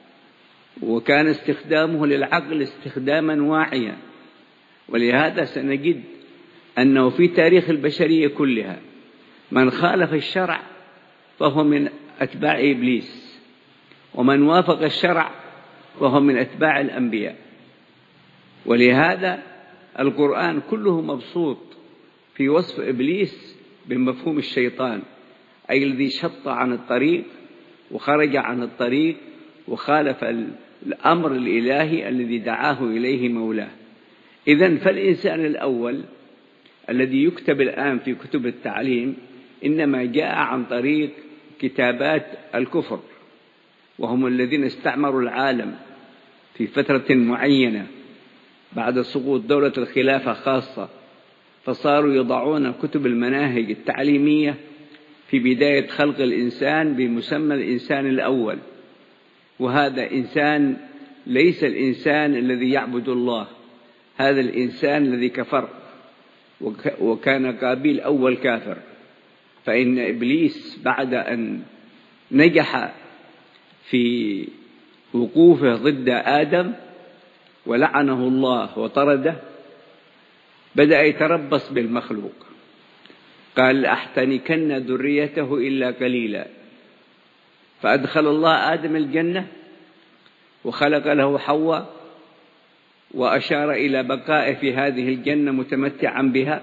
Speaker 1: وكان استخدامه للعقل استخداما واعيا. ولهذا سنجد أنه في تاريخ البشرية كلها من خالف الشرع فهو من أتباع إبليس، ومن وافق الشرع وهو من أتباع الأنبياء. ولهذا القرآن كله مبسوط في وصف إبليس بمفهوم الشيطان، أي الذي شط عن الطريق وخرج عن الطريق وخالف الأمر الإلهي الذي دعاه إليه مولاه. إذن فالإنسان الأول الذي يكتب الآن في كتب التعليم إنما جاء عن طريق كتابات الكفر، وهم الذين استعمروا العالم في فترة معينة بعد سقوط دولة الخلافة خاصة، فصاروا يضعون كتب المناهج التعليمية في بداية خلق الإنسان بمسمى الإنسان الأول، وهذا إنسان ليس الإنسان الذي يعبد الله، هذا الإنسان الذي كفر، وكان قابيل أول كافر. فإن إبليس بعد أن نجح في وقوفه ضد آدم ولعنه الله وطرده، بدأ يتربص بالمخلوق، قال لأحتنكن ذريته إلا قليلا. فأدخل الله آدم الجنة وخلق له حواء، وأشار إلى بقائه في هذه الجنة متمتعا بها،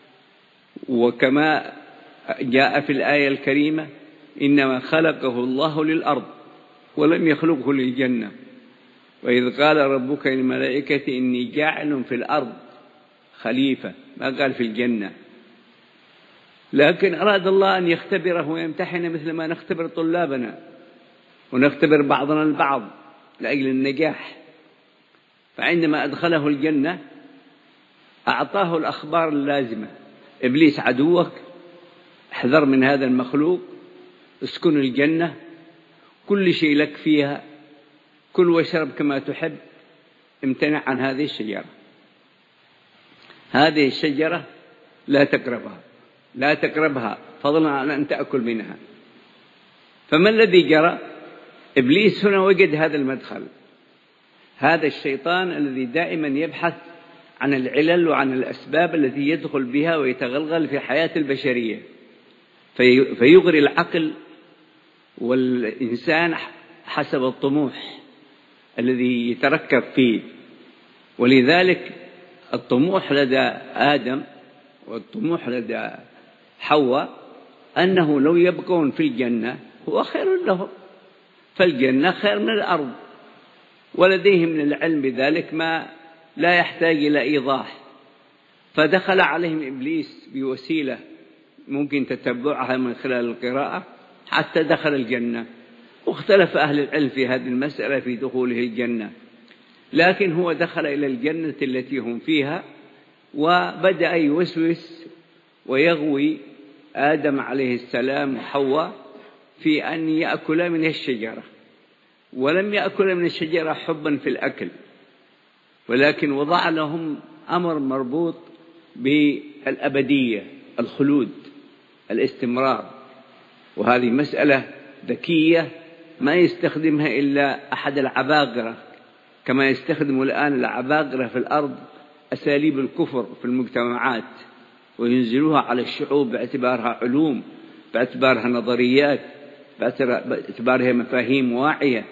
Speaker 1: وكما جاء في الآية الكريمة إنما خلقه الله للأرض ولم يخلقه للجنة. وإذ قال ربك للملائكة إني جاعل في الأرض خليفة، ما قال في الجنة، لكن أراد الله أن يختبره ويمتحن مثل ما نختبر طلابنا ونختبر بعضنا البعض لأجل النجاح. فعندما أدخله الجنة أعطاه الأخبار اللازمة: إبليس عدوك، احذر من هذا المخلوق، اسكن الجنة، كل شيء لك فيها، كل واشرب كما تحب، امتنع عن هذه الشجرة. هذه الشجرة لا تقربها، لا تقربها فضلا عن أن تأكل منها. فما الذي جرى؟ إبليس هنا وجد هذا المدخل، هذا الشيطان الذي دائما يبحث عن العلل وعن الأسباب التي يدخل بها ويتغلغل في حياة البشرية، فيغري العقل والإنسان حسب الطموح الذي يتركب فيه. ولذلك الطموح لدى آدم والطموح لدى حواء أنه لو يبقون في الجنة هو خير لهم، فالجنة خير من الأرض، ولديهم من العلم بذلك ما لا يحتاج إلى إيضاح. فدخل عليهم إبليس بوسيلة ممكن تتبعها من خلال القراءة حتى دخل الجنة، واختلف أهل العلم في هذه المسألة في دخوله الجنة، لكن هو دخل إلى الجنة التي هم فيها وبدأ يوسوس ويغوي آدم عليه السلام وحواء في أن يأكل من الشجرة، ولم يأكل من الشجرة حبا في الأكل، ولكن وضع لهم أمر مربوط بالأبدية، الخلود، الاستمرار. وهذه مسألة ذكية ما يستخدمها إلا أحد العباقرة، كما يستخدم الآن العباقرة في الأرض أساليب الكفر في المجتمعات وينزلوها على الشعوب باعتبارها علوم، باعتبارها نظريات، باعتبارها مفاهيم واعية.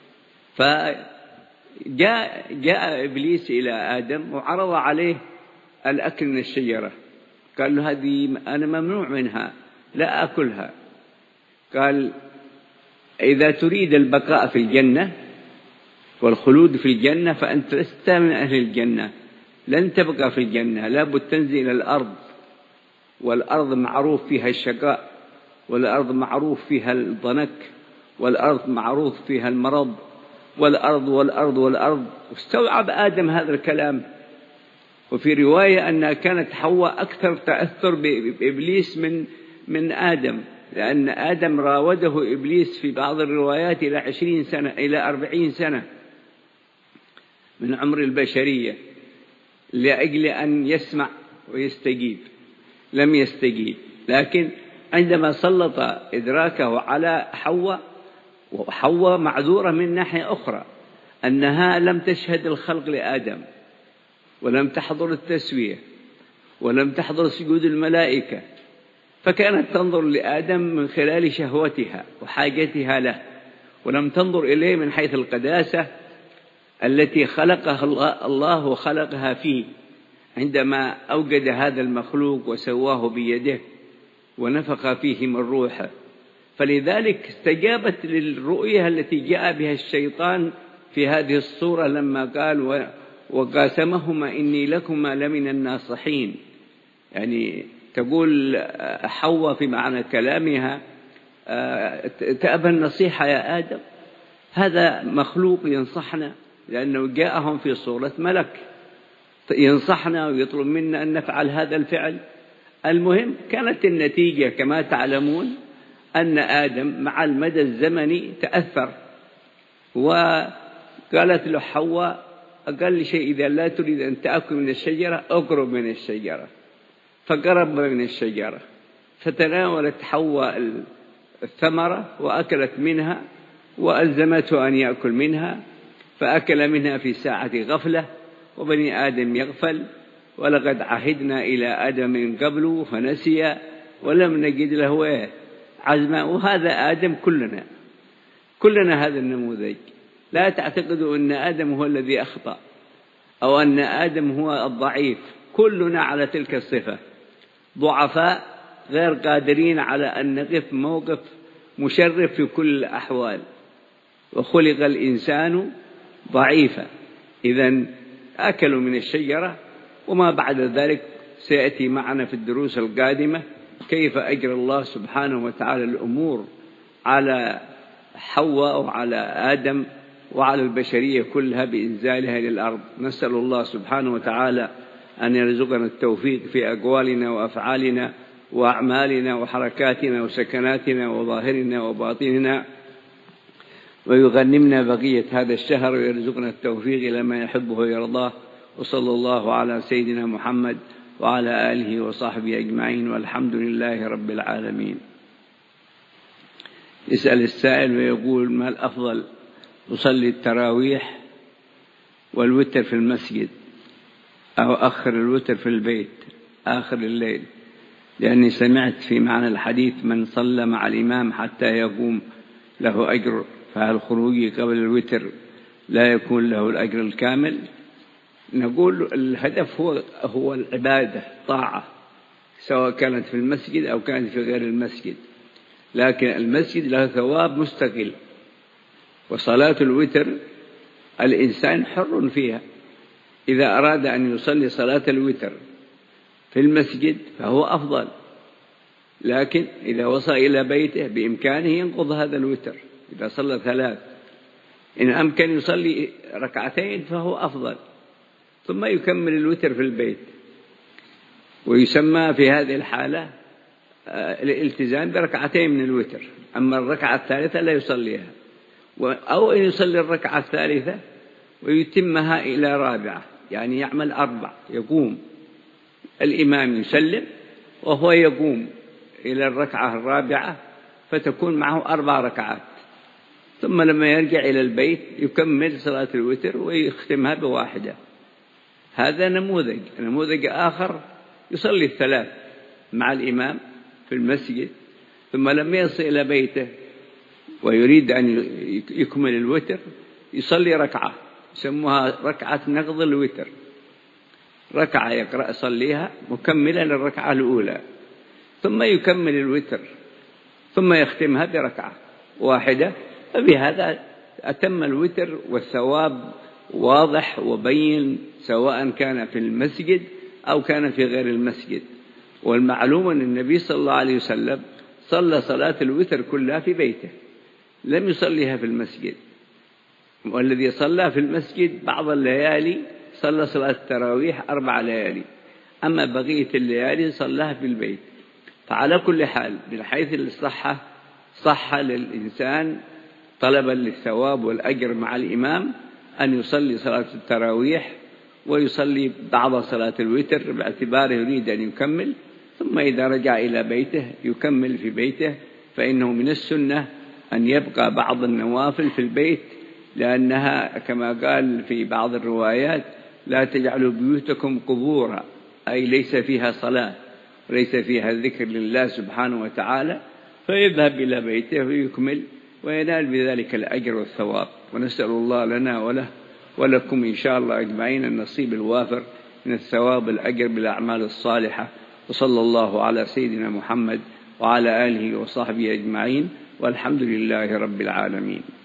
Speaker 1: فجاء جاء إبليس إلى آدم وعرض عليه الأكل من الشجرة، قال له هذه أنا ممنوع منها، لا أكلها. قال إذا تريد البقاء في الجنة والخلود في الجنة فأنت لست من أهل الجنة، لن تبقى في الجنة، لابد تنزل إلى الأرض، والأرض معروف فيها الشقاء، والأرض معروف فيها الضنك، والأرض معروف فيها المرض، والأرض والأرض والأرض. واستوعب آدم هذا الكلام. وفي رواية أنها كانت حواء أكثر تأثر بإبليس من من آدم، لأن آدم راوده إبليس في بعض الروايات إلى عشرين سنة إلى أربعين سنة من عمر البشرية لأجل أن يسمع ويستجيب، لم يستجيب. لكن عندما سلط إدراكه على حواء، وحواء معذورة من ناحية أخرى أنها لم تشهد الخلق لآدم، ولم تحضر التسوية، ولم تحضر سجود الملائكة، فكانت تنظر لآدم من خلال شهوتها وحاجتها له، ولم تنظر إليه من حيث القداسة التي خلقها الله, الله خلقها فيه عندما أوجد هذا المخلوق وسواه بيده ونفخ فيه من روحه. فلذلك استجابت للرؤية التي جاء بها الشيطان في هذه الصورة لما قال وقاسمهما إني لكما لمن الناصحين. يعني تقول حواء في معنى كلامها تأبى النصيحة يا آدم، هذا مخلوق ينصحنا لأنه جاءهم في صورة ملك ينصحنا ويطلب منا أن نفعل هذا الفعل. المهم كانت النتيجة كما تعلمون أن آدم مع المدى الزمني تأثر، وقالت له حواء أقل شيء إذا لا تريد أن تأكل من الشجرة أقرب من الشجرة، فقرب من الشجرة فتناولت حواء الثمرة وأكلت منها وألزمته أن يأكل منها، فأكل منها في ساعة غفلة، وبني آدم يغفل، ولقد عهدنا إلى آدم من قبل فنسي ولم نجد له عزما. وهذا آدم كلنا كلنا هذا النموذج. لا تعتقدوا أن آدم هو الذي أخطأ أو أن آدم هو الضعيف، كلنا على تلك الصفة، ضعفاء غير قادرين على أن نقف موقف مشرف في كل الأحوال، وخلق الإنسان ضعيفا. إذن أكلوا من الشجرة، وما بعد ذلك سيأتي معنا في الدروس القادمة كيف أجرى الله سبحانه وتعالى الأمور على حواء وعلى آدم وعلى البشرية كلها بإنزالها للأرض. نسأل الله سبحانه وتعالى أن يرزقنا التوفيق في أقوالنا وأفعالنا وأعمالنا وحركاتنا وسكناتنا وظاهرنا وباطننا، ويغنمنا بقية هذا الشهر ويرزقنا التوفيق إلى ما يحبه ويرضاه. وصلى الله على سيدنا محمد وعلى آله وصحبه أجمعين، والحمد لله رب العالمين. يسأل السائل ويقول: ما الأفضل، أصلي التراويح والوتر في المسجد أو أخر الوتر في البيت آخر الليل؟ لأني سمعت في معنى الحديث من صلى مع الإمام حتى يقوم له أجر، فهل خروجي قبل الوتر لا يكون له الأجر الكامل؟ نقول الهدف هو هو العبادة، طاعة، سواء كانت في المسجد أو كانت في غير المسجد، لكن المسجد له ثواب مستقل، وصلاة الوتر الإنسان حر فيها. إذا أراد أن يصلي صلاة الوتر في المسجد فهو أفضل، لكن إذا وصل إلى بيته بإمكانه ينقض هذا الوتر. إذا صلى ثلاث إن أمكن يصلي ركعتين فهو أفضل، ثم يكمل الوتر في البيت. ويسمى في هذه الحالة الالتزام بركعتين من الوتر، أما الركعة الثالثة لا يصليها، أو أن يصلي الركعة الثالثة ويتمها إلى رابعة، يعني يعمل أربع، يقوم الإمام يسلم وهو يقوم إلى الركعة الرابعة فتكون معه أربع ركعات، ثم لما يرجع إلى البيت يكمل صلاة الوتر ويختمها بواحدة. هذا نموذج. نموذج آخر يصلي الثلاث مع الإمام في المسجد، ثم لما يصل إلى بيته ويريد أن يكمل الوتر يصلي ركعة يسموها ركعة نقض الوتر، ركعة يقرأ يصليها مكملة للركعة الأولى، ثم يكمل الوتر ثم يختمها بركعة واحدة، فبهذا أتم الوتر، والثواب واضح وبين سواء كان في المسجد أو كان في غير المسجد. والمعلوم أن النبي صلى الله عليه وسلم صلى صلاة الوتر كلها في بيته، لم يصليها في المسجد، والذي صلى في المسجد بعض الليالي صلى صلاة التراويح أربع ليالي، أما بقية الليالي صلاها في البيت. فعلى كل حال من حيث الصحة صح للإنسان طلبا للثواب والأجر مع الإمام أن يصلي صلاة التراويح ويصلي بعض صلاة الوتر باعتباره يريد أن يكمل، ثم إذا رجع إلى بيته يكمل في بيته، فإنه من السنة أن يبقى بعض النوافل في البيت، لأنها كما قال في بعض الروايات لا تجعلوا بيوتكم قبورا، أي ليس فيها صلاة وليس فيها ذكر لله سبحانه وتعالى، فيذهب إلى بيته ويكمل وينال بذلك الأجر والثواب. ونسأل الله لنا وله ولكم إن شاء الله أجمعين النصيب الوافر من الثواب الأجر بالأعمال الصالحة. وصلى الله على سيدنا محمد وعلى آله وصحبه أجمعين، والحمد لله رب العالمين.